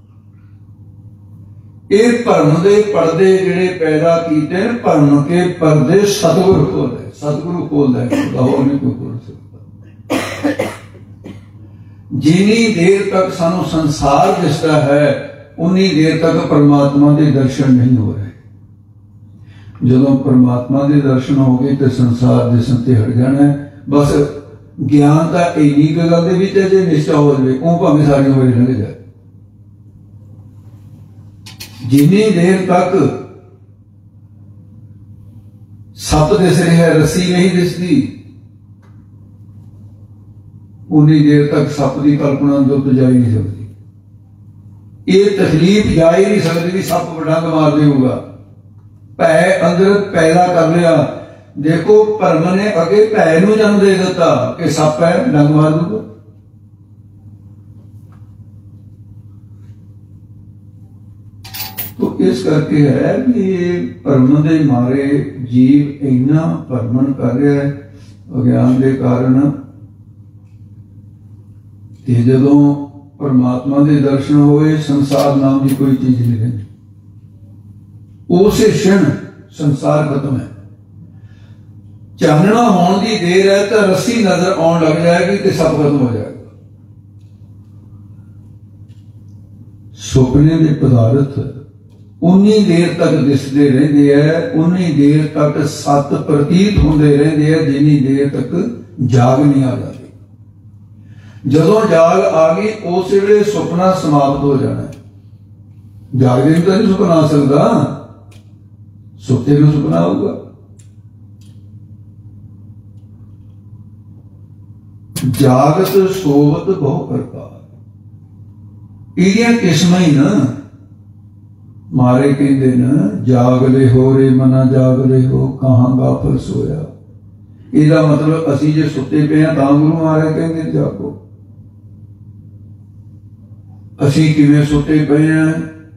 ये भरम के पर्दे जिहड़े पैदा किए, भरम के पर्दे सतगुरु खोलते, सतगुरु खोलता है, और नहीं कोई खोल सकता। जिनी देर तक सानू संसार दिसता है उन्नी देर तक परमात्मा के दर्शन नहीं हो रहे। जदों परमात्मा के दर्शन हो गए तो संसार दिसन ते हट जाना है। बस ज्ञान का इन्नी गल दे विच जे निश्चा हो जाए, वो भावें सारी उम्र लंघ जाए। जिनी देर तक सप दिस रहा है, रस्सी नहीं दिसती, उन्नी देर तक सप की कल्पना दुध जा ही नहीं सकती। ये तकलीफ जा ही नहीं सकती कि सप डंग मार देगा। भै अंदर पैदा कर लिया। देखो भरम ने अगे भै नूं जन्म दे दिता कि सप है डंग मार दूगा। तो इस करके है कि भरम के मारे जीव इन्ना भरमण कर रहा है अज्ञान के कारण। जदों परमात्मा के दर्शन होए संसार नाम की कोई चीज नहीं रही, उस क्षण संसार खत्म है। चानना होने की देर है तो रस्सी नजर आने लग जाएगी तो सब खत्म हो जाएगा। सुपने के पदार्थ उन्नी देर तक दिसते रहते हैं, उन्नी देर तक सत प्रतीत होंदे रहते हैं जिन्नी देर तक जाग नहीं आ जाती। जदों जाग आ गई उस वेले सुपना समाप्त हो जाना है। जागदे तो नहीं सुपना आ सकता, सुते में सुपना आऊगा। जागत सोवत बहु प्रकार, इहदियां किस्मां ही ना मारे कहते न जाग ले हो रे मना जाग ले हो कहां गाफल सोया। इसका मतलब असी जे सुते पे हैं तां गुरु महाराज कहते जागो। असी किवें सुते पे हैं,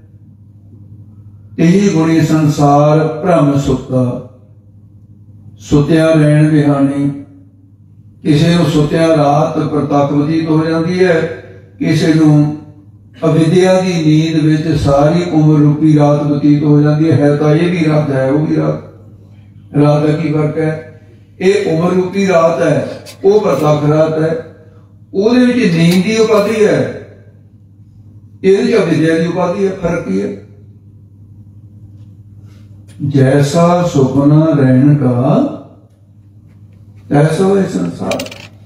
तेही गुणी संसार भ्रम सुता, सुत्या रहन बिहानी। किसी को सुत्या रात प्रतक बतीत हो जाती है, किसी को अविद्या की नींद विच सारी उम्र रूपी रात बतीत हो जाती है। तो ये भी रात है, वो भी रात। रात का की फर्क है? ये उम्र रूपी रात है, वो प्रतक रात है। ਉਹਦੇ ਵਿੱਚ नींद की उपाधि है, ये अविद्या की उपाधि है। फर्क ही है। जैसा सुपना रहन का तैसा है संसार।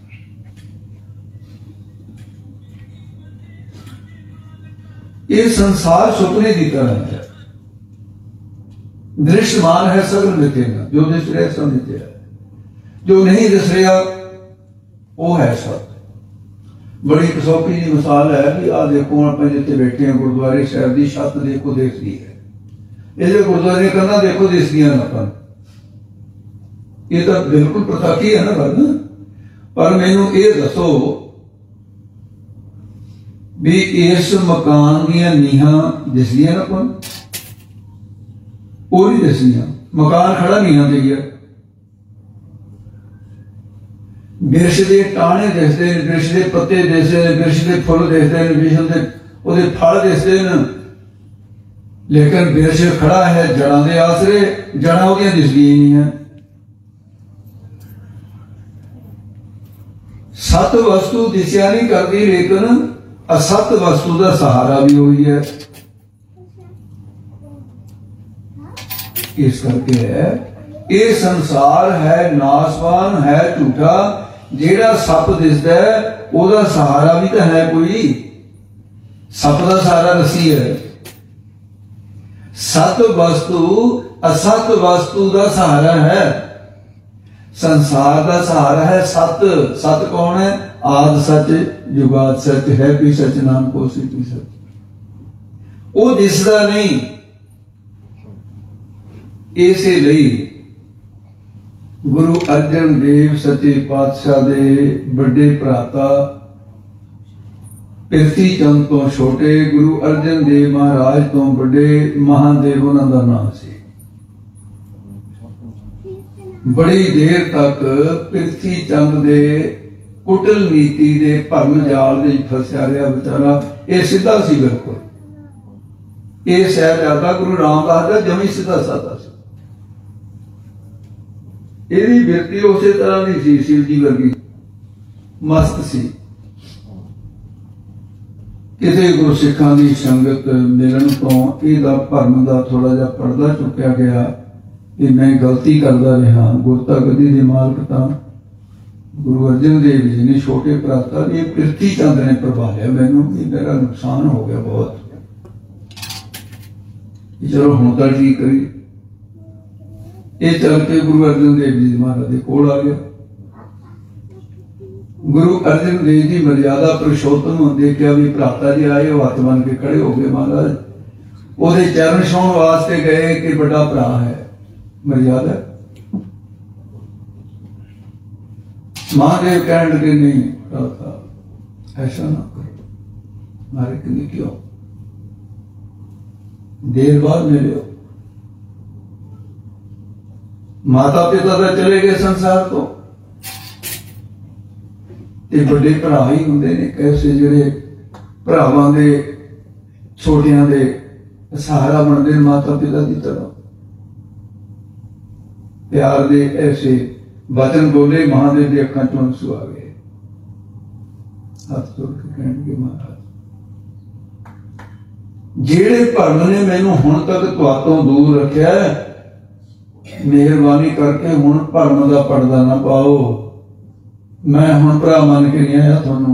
ये संसार सुपने की तरह है, दृश्यमान है सगल मिथ्या। जो दिस रहा सब मिथ्या है, जो नहीं दिस रहा वो है सत्य। बड़ी कसौखी की मिसाल है कि आ देखो आप जिते बैठे हैं गुरुद्वारे साहब की छत देखो दिसदी है ये गुरुद्वारे करना देखो दिसदियां अपन ये तो बिल्कुल प्रथाकी है ना गल पर मैनू ये दसो भी इस मकान दियां नीहां दिसदियां अपन वो नहीं दिसदियां मकान खड़ा नीहां ते है बिरछ के टाणे दिसते हैं बिरछ के पत्ते दिसते हैं बिरछ के फुल दिसते हैं बिरछ के ਉਹਦੇ फल दिसते हैं लेकिन बिरछ खड़ा है जड़ा के आसरे जड़ा ਉਹਦੀਆਂ दिसदियां नहीं है सत वस्तु दिसिया नहीं करती लेकिन असत वस्तु का सहारा भी हुई है इस करके है ये संसार है नासवान है झूठा जेड़ा सप दिसदा है ओदा सहारा भी तो है कोई सप का सहारा रस्सी है सत वस्तु असत वस्तु का सहारा है संसार का सहारा है सत सत कौन है आद सच जुगाद सच है भी सच नाम को सी सच वो दिसदा नहीं इसे ਲਈ गुरु अर्जन देव सच्चे पातशाह दे बड़े भराता पिरथी चंद तो छोटे गुरु अर्जन देव महाराज तो बड़े महादेव उन्हां दा नाम सी बड़ी देर तक पिरथी चंद दे कुटल नीति दे भरम जाल दे फसिया रहा बेचारा ये सीधा सी बिल्कुल ये साहिबजादा गुरु रामदास दा जमी सीधा सादा सी ਇਹਦੀ ਬਿਰਤੀ ਉਸੇ ਤਰ੍ਹਾਂ ਦੀ ਸੀ शिव जी वर्गी मस्त सी किसी गुरसिखां दी संगत मिलन तो ਇਹਦਾ भरम दा थोड़ा जिहा पड़दा चुक्या गया कि मैं गलती करदा रहा गुरता गदी दे मालक तां गुरु अर्जन देव जी ने छोटे भराता ये पिरथी चंद ने प्रभालिया मैनू कि मेरा नुकसान हो गया बहुत चलो हुण तां ठीक करी ये चल के गुरु अर्जन देव जी महाराज के कोल आ गया गुरु अर्जन देव जी मर्यादा पुरुषोत्तम देखा भी भराता जी आए वो हथ बन के खड़े हो गए महाराज ओदे चरण छूण वास्ते गए कि बड़ा भरा है मर्यादा महादेव कहने लगे नहीं भराता ऐसा ना करो मारे कि क्यों देर बाद मिले हो माता पिता तो चले गए संसार तो बड़े भरा ही होंगे ने कैसे जेडे भरावां दे छोटियां दे सहारा बनते माता पिता की तरह प्यार दे ऐसे वचन बोले महादेव की अखां चों आंसू आ गए हाथ जोड़ के कहणगे महाराज जेडे भरम ने मैनू हुण तक तुहातों दूर रखिया मेहरबानी करके हुण भरम दा पड़दा ना पाओ मैं हुण भरा मन के नहीं आया थानू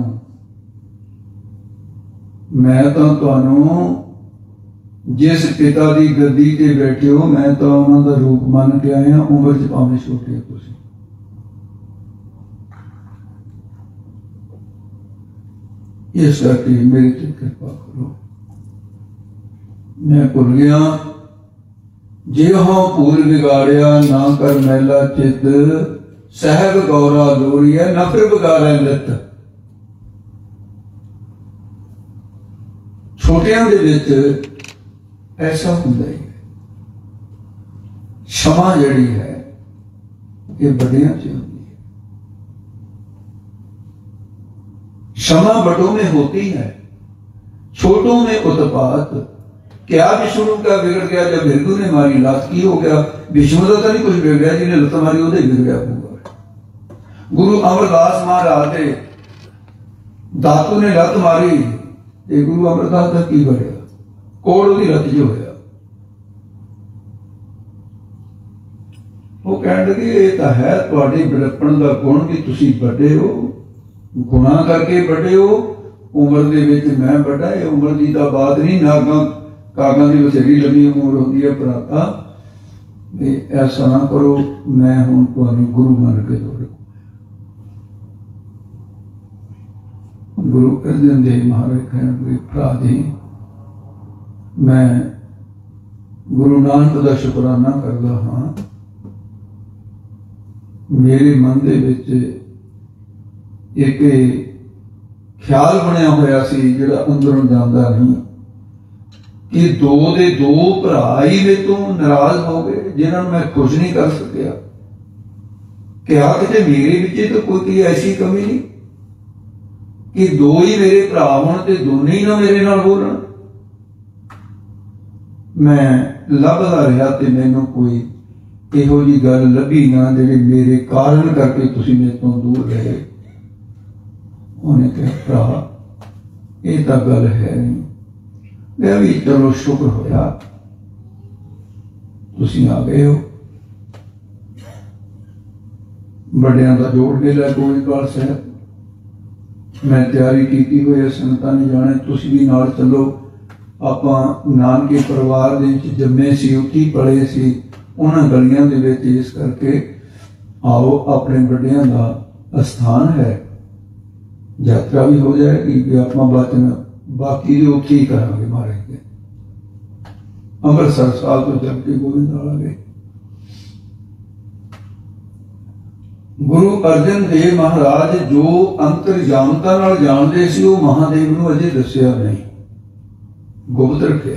मैं तो तुहानू जिस पिता दी गद्दी ते बैठे हो मैं तो उन्हां दा रूप मन के आया उम्र च भावें छोटे हो तुसीं इस करके मेरे ते कृपा करो मैं भुल गया जे हो भूल बिगाड़िया ना कर मैला चित सहब गौरा लोरिया ना फिर बिगाड़े लित छोटियां दे विच ऐसा हुंदा ही क्षमा जड़ी है ये बड़ियां च होती है क्षमा बड़ों में होती है छोटों में उत्पात क्या विष्णु का बिगड़ गया जब हिंदू ने मारी लात की हो गया विष्णु का तो नहीं कुछ बिगड़ा जिन्हें लत मारी उदे बिगड़ा होगा गुरु अमरदास महाराज ने दातू ने लत मारी ये गुरु अमरदास का की बढ़िया कोड़ उदी लत जो होया वो कहने लगे ये तो है तुहाडी बड़प्पन का गुण भी तुसी बड़े हो गुणा करके बड़े हो उम्र दे विच मैं बड़ा ये उम्र की तो बात नहीं नागा कागा की बथेरी लंबी उम्र होती है भराता ऐसा ना करो मैं हुण तुहानू गुरु मान के दौड़ो गुरु अर्जन देव महाराज कहने भरा जी मैं गुरु नानक का शुकराना करदा हाँ। मेरे मन दे विच एक ख्याल बनया होया सी जिहड़ा अंदरों जांदा नहीं कि दो दे दो भरा ही मेरे तो नाराज हो गए जिन्हां नूं मैं खुश नहीं कर सकिया। क्या किते मेरे विच तो कोई ऐसी कमी नहीं कि दो ही मेरे भरा होण ते दोने ही ना मेरे नाल बोलण। मैं लभदा रहा ते मैनूं कोई इहो जी गल लभी ना जिहड़ी मेरे कारण करके तुसीं मेरे तो दूर रहे। उन्हें कहा भरा ये तो गल है नहीं। मैं भी चलो शुक्र होया तुसीं आ गए हो। बड़ियां दा जोड़ मेला गोविंदवाल साहब मैं तैयारी की हुई है। संगतां ने जाने तुसीं भी नाल चलो। आपां नानके परिवार दे विच जम्मे सी उत्थे पले सी उन्हां गलियां दे विच इस करके आओ अपने बड़ियां दा स्थान है। यात्रा भी हो जाएगी कि आपां वचन बाकी दे उत्थे ही करांगे महाराज के। अमृतसर साल तो चल के गोविंदवाल आ गए। गुरु अर्जन देव महाराज जो अंतरजामता नाल जाणदे सी वो महादेव नूं अजे दस्सिया नहीं, गुप्त रखिया।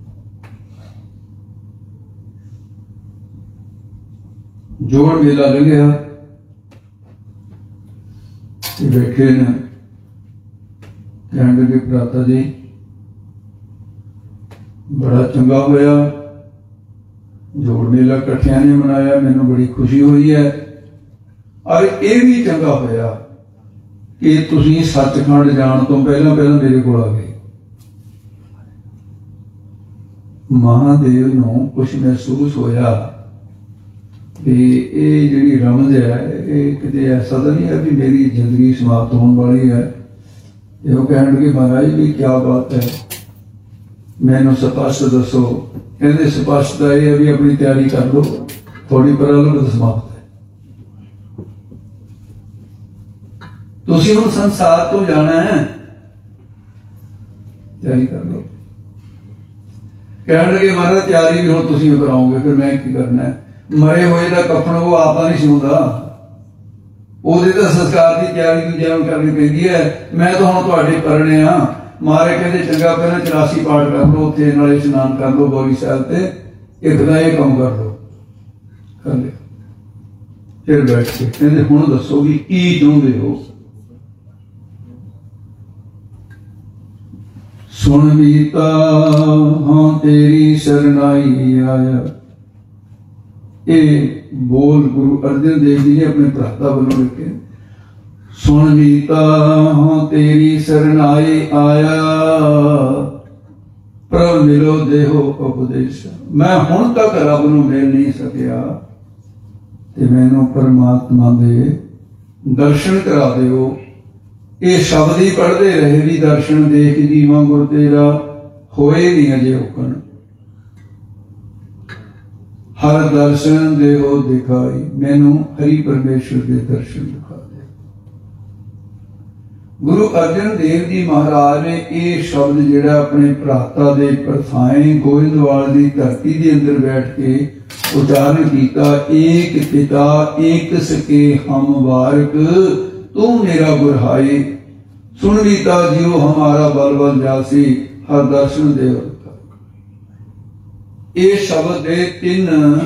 जोड़ मेला लग्या बैठे ने कहने लगे भराता जी बड़ा चंगा होया जोड़ मेला कट्ठिया ने मनाया, मैनूं बड़ी खुशी हुई है। और ये भी चंगा होया कि तुसीं सचखंड जाण तो पहला पहला मेरे को आ गए। महादेव नूं कुछ महसूस होया कि ये जिहड़ी रमज है ये किते ऐसा तो नहीं है कि मेरी जिंदगी समाप्त होने वाली है। यो कहण लगे महाराज भी क्या बात है, मैनूं स्पष्ट दसो। कहते स्पष्टता यह है भी अपनी तैयारी कर लो, थोड़ी प्रारंभ समाप्त है। तुसीं हुण संसार तो जाना है, तैयारी कर लो। कहण लगे महाराज तैयारी भी हुण तुसीं कराओगे, फिर मैं की करना है। मरे हुए का कफन वो आप नहीं सिउंदा, ਉਹਦੇ ਤਾਂ ਸੰਸਕਾਰ ਦੀ ਤਿਆਰੀ ਦੂਜਿਆਂ ਨੂੰ ਕਰਨੀ ਪੈਂਦੀ ਹੈ। ਮੈਂ ਤਾਂ ਹੁਣ ਤੁਹਾਡੇ ਕਰਨੇ ਆ। ਮਾਰੇ ਕਹਿੰਦੇ ਚੰਗਾ ਪਹਿਲਾਂ 84 ਪਾਠ ਕਰ ਲਓ, ਉੱਥੇ ਨਾਲੇ ਇਸ਼ਨਾਨ ਕਰ ਲਓ ਬੌਲੀ ਸਾਹਿਬ ਤੇ, ਇੱਕ ਦਾ ਇਹ ਕੰਮ ਕਰ ਲਓ। ਕਰ ਲਿਆ। ਫਿਰ ਬੈਠ ਕੇ ਕਹਿੰਦੇ ਹੁਣ ਦੱਸੋ ਵੀ ਕੀ ਚਾਹੁੰਦੇ ਹੋ। ਸੁਣ ਬੀਤਾ ਹਾਂ ਤੇਰੀ ਸ਼ਰਨਾਈ ਆਇਆ। ये बोल गुरु अर्जन देव जी ने अपने भ्राता वालों लिखे। सुन बीता हाँ तेरी शरणाई आया, प्रभ मिलो देहो उपदेश। मैं हुण तक रब नूं मिल नहीं सकिया ते मैनूं परमात्मा दे दर्शन करा दिओ। ये शब्द ही पढ़ते रहे भी दर्शन देख जीवां गुर तेरा होए नहीं अजे हुकन। हर दर्शन देहो दिखाई, मैनू हरि परमेश्वर के दर्शन दिखा दे। गुरु अर्जन देव जी महाराज ने यह शब्द जिहड़ा अपने भराता दे परथाएं गोविंदवाल की धरती के अंदर बैठ के उच्चारण किया। एक पिता एक सके हम बारक, तू मेरा गुरहाई। सुन लीता जियो हमारा बल बल जासी, हर दर्शन देव। ये शब्द दे तीन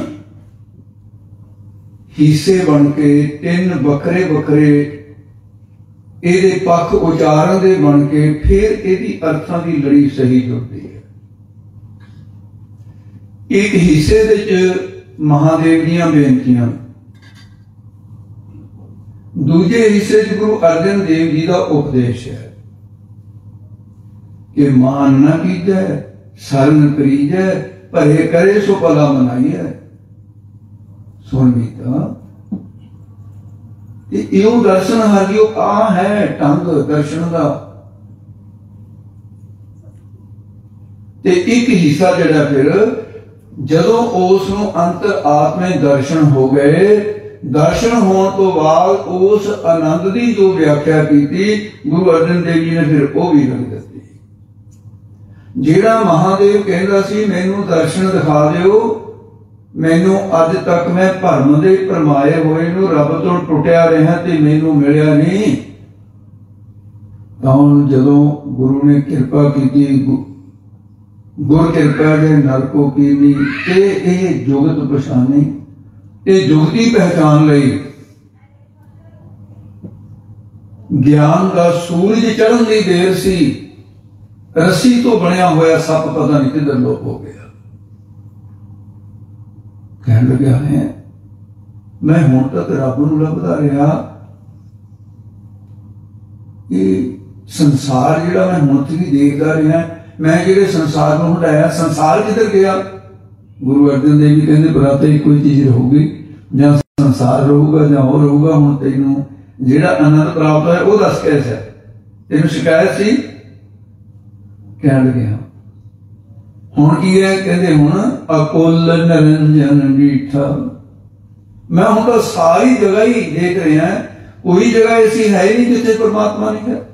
हिस्से बन के तीन बखरे बखरे ये पक्ष उचारण दे बन के फिर यदि अर्थां की लड़ी सही जुड़ती है। एक हिस्से दे महादेव दीयां बेनतियां, दूजे हिस्से च गुरु अर्जन देव जी का उपदेश है कि मान न कीजै शरण करीजै, भरे करे सो भला मनाई है। सुन बीता यो दर्शन हरियो आ है ढंग दर्शन का। ते एक हिस्सा जड़ा फिर जदों उस अंतर आत्मे दर्शन हो गए, दर्शन होने तो बाद उस आनंद की जो व्याख्या की गुरु अर्जन देव जी ने फिर वो भी लिख दी। जेड़ा महादेव कहता सी मैनू दर्शन दिखा दिओ, मैनू अज तक मैं भरम दे भरमाए होए नूं रब तो टुटिया रहा ते मैनू मिलिया नहीं। तां जदों गुरु ने किरपा की, गुर किरपा दे नरको कीनी ते इह जुगत पछानी, ये जुगती पहचान लई ज्ञान का सूरज चढ़न की देर सी, रस्सी तो बनया होया सप पता नहीं किधर लोप हो गया। कहने लगा है मैं हुण तक रब नूं लभदा रहा, ये संसार जिहड़ा मैं हुण तक देखदा रहा, मैं जिहड़े संसार नूं हटाया संसार किधर गया। गुरु अर्जन देव जी कहते बराते ही कोई चीज रहूगी, जां संसार रहूगा जां हो रहूगा। हुण तैनूं जिहड़ा आनंद प्राप्त होया वो दस कैसा, तैनूं शिकायत सी। कहण लगे हुण की है, कहते हुण अकुल निरंजन डीठा। मैं हुण तो सारी जगह ही देख रहा, कोई जगह ऐसी है ही नहीं जिथे परमात्मा नहीं है।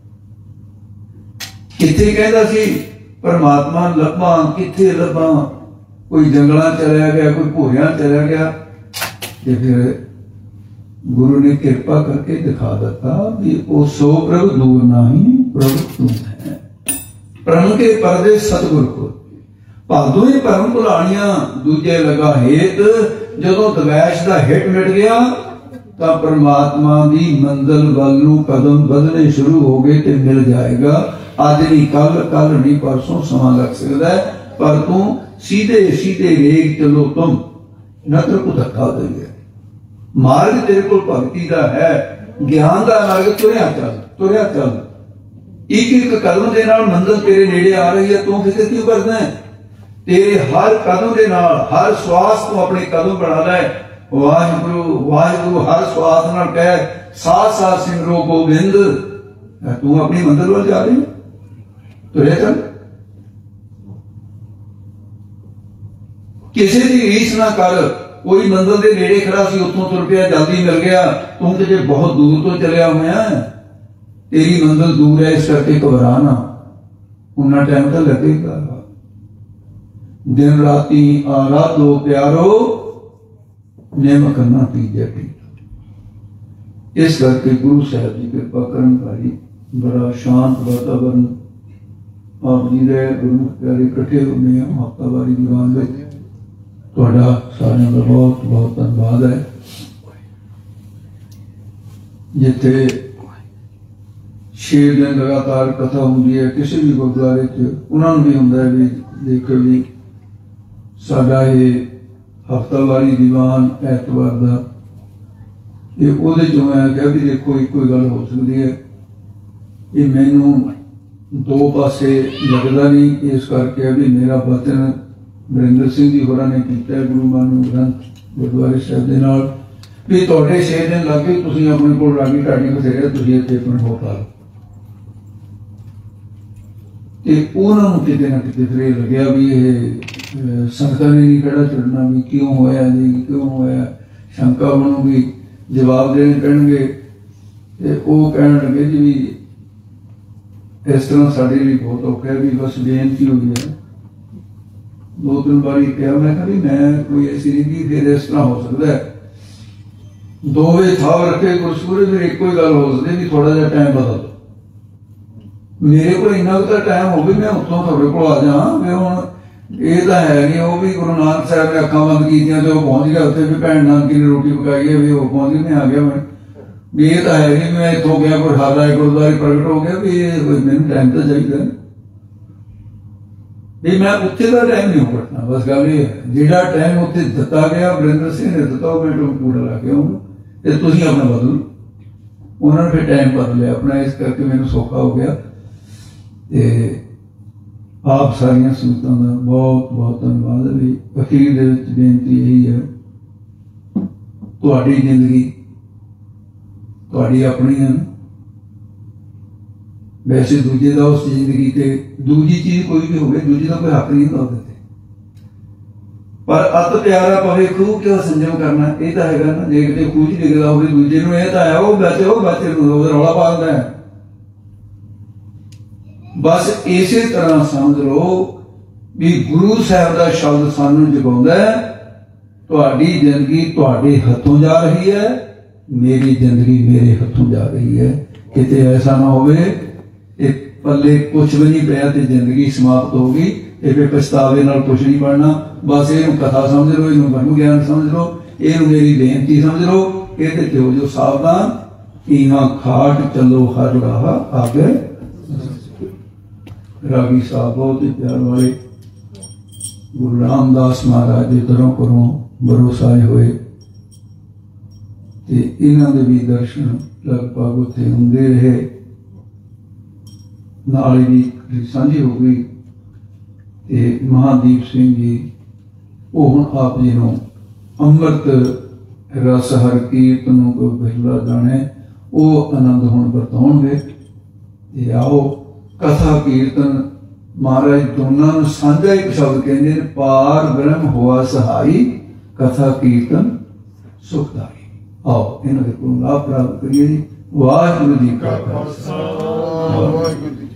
किथे कहता सी परमात्मा लभा, किथे लभा, कोई जंगलों चला गया, कोई भोरिया चला गया। ते फिर गुरु ने कृपा करके दिखा दिता भी वो सो प्रभु दूर नाही प्रभु तू है। भ्रम के पर्दे सतगुर को भादों ही भरम भुलाणियां दूजे लगा हेत। जदों दवैश का हिट मिट गया तो परमात्मा की मंजिल वल नूं कदम बदलने शुरू हो गए तो मिल जाएगा। अज नहीं कल, कल नहीं परसों, समा लग सकता है, पर तू सीधे सीधे रेग चलो, तुम नत्र को धक्का देंगे। मार्ग तेरे को भक्ति का है, ज्ञान का मार्ग, तुरया चल, तुरया चल। एक एक कदम के नाल मंजिल तेरे नेड़े आ रही है, तू फिक्र क्यों करना है। तेरे हर कदम के नाल, हर श्वास को अपने कदम बना ले। वाहिगुरु वाहिगुरु हर श्वास नाल कह, साथ साथ सिमरो गोबिंद। तू अपनी मंजिल वाल जा रही है, तुरया चल। किसी की रीस ना कर। कोई मंजिल के नेड़े खड़ा सी, उतों तुर पिया, जल्दी मिल गया। तू किसी बहुत दूर तो चलिया हुआ, तेरी मंजिल दूर है, इस करके घबरा ना, उन्ना टाइम तो लगेगा। दिन राती आराधो प्यारो, नियम करना पीजे पी। इस करके गुरु साहब जी कृपा करन वाली बड़ा शांत वातावरण आप जी दे गुरमुख प्यारे इकट्ठे होने हफ्तावारी दीवान में तुहाडा सारिਆਂ ਦਾ बहुत बहुत धन्यवाद है। जिथे 6 दिन लगातार कथा होंदी है किसी भी गुरुद्वारे च, उन्होंने भी होंदा है भी देखो भी साडा ये हफ्तावारी दीवान ऐतवार का ये ਉਹਦੇ ਚੋਂ मैं क्या भी देखो एक कोई गल हो सकती है, ये मैनू दो पासे लगता नहीं, इस करके भी मेरा वचन वरिंदर सिंह जी होरां ने किया गुरु मानू ग्रंथ गुरुद्वारे साहब के नाल भी तुहाडे 6 दिन लग गए, तुसीं अपने कोल रागी ढाडी बथेरे, तुसीं इत्थे अपने हो पा लो। ते उन्हां नूं किते ना किते फिर लग्या भी ये संगतां ने नहीं खड़ा चढ़ना, भी क्यों होया जी, क्यों होया, शंका बनूगी, जवाब देने कहणगे। ते ओह कहण लगे जी भी इस तरह साडे लिए बहुत औखा है, भी बस बेनती हुई है। 2-3 बारी कहा, मैं कहा भी मैं कोई ऐसी नहीं फिर इस तरह हो सकता है, दो वे थाव रखे गुरसूरे, फिर एक गल हो सकती भी थोड़ा जहा टाइम बदल दो। मेरे को इन्ना तो टाइम हो गई मैं उत्तों थोड़े को आ जा, मैं हुण ये तो है नहीं। वो भी गुरु नानक साहब ने अखां बंद कीतियां ते पहुंच गया उत्थे, भी भैन नानकी ने रोटी पकाई है, भी वो पहुंच गई, मैं आ गया। मैं भी ये तो है नहीं मैं इतों गया कोई हाल आए गुरुद्वारे प्रगट हो गया, भी मैंने टाइम तो चाहिए भी मैं उत्थे का टाइम नहीं कटना। बस गल ये है जिहड़ा टाइम उत्थे दिता गया वरिंदर सिंह ने दिता, मैं पूरा ला के आऊंगा, ते तुसीं अपना बदल। उन्होंने फिर टाइम बदल लिया अपना, इस करके मैंने सौखा हो गया। ते आप सारिया संगतां का बहुत बहुत धन्यवाद। भी अखीर दे विच बेनती यही है, तुहाडी जिंदगी तुहाडी अपनी है, वैसे दूजे का उस जिंदगी ते दूजी चीज कोई भी हो, दूजी का कोई हक नहीं होता। पर अत प्यारा पवे खूह क्यों संजम करना, ये तो है ना। जे किते खूह च डिगदा होवे दूजे नूं ये तां है वो बच्चे नूं रौला पा दिंदा है। बस इसे तरह समझ लो भी गुरु साहब का शब्द सानू जगाउंदा है, तुहाडी जिंदगी तुहाडे हथों जा रही है, मेरी जिंदगी मेरे हथों जा रही है। किते ऐसा ना होवे एक पल्ले कुछ भी नहीं पिया ते जिंदगी समाप्त हो गई, फिर पछतावे नाल कुछ नहीं बनना। बस इहनूं कथा समझ लो, इहनूं ब्रह्म ज्ञान समझ लो, इहनूं मेरी बेनती समझ लो। इहदे ते हो जो सावधान, इहां खाट चलो हर राह आगे। रागी साहब बहुत ही प्यार वाले गुरु रामदास महाराज के दरों घरों भरोसाए हुए, इन्हां दे भी दर्शन लगभग उत्थे हुंदे रहे। नाल भी सांझी हो गई ते महादीप सिंह जी वो हुण आप जी नूं अमृत रस हर कीर्तन को बिरला जाने वो आनंद हुण वरताउणगे। ते आओ कथा कीर्तन महाराज दोनों नूं साझा एक शब्द कहंदे ने, पार ब्रह्म हुआ सहाई, कथा कीर्तन सुखदाई। आओ इन्हां दे कोल लाभ प्राप्त करिए जी। वाहिगुरू जी का खालसा, वाहिगुरू जी।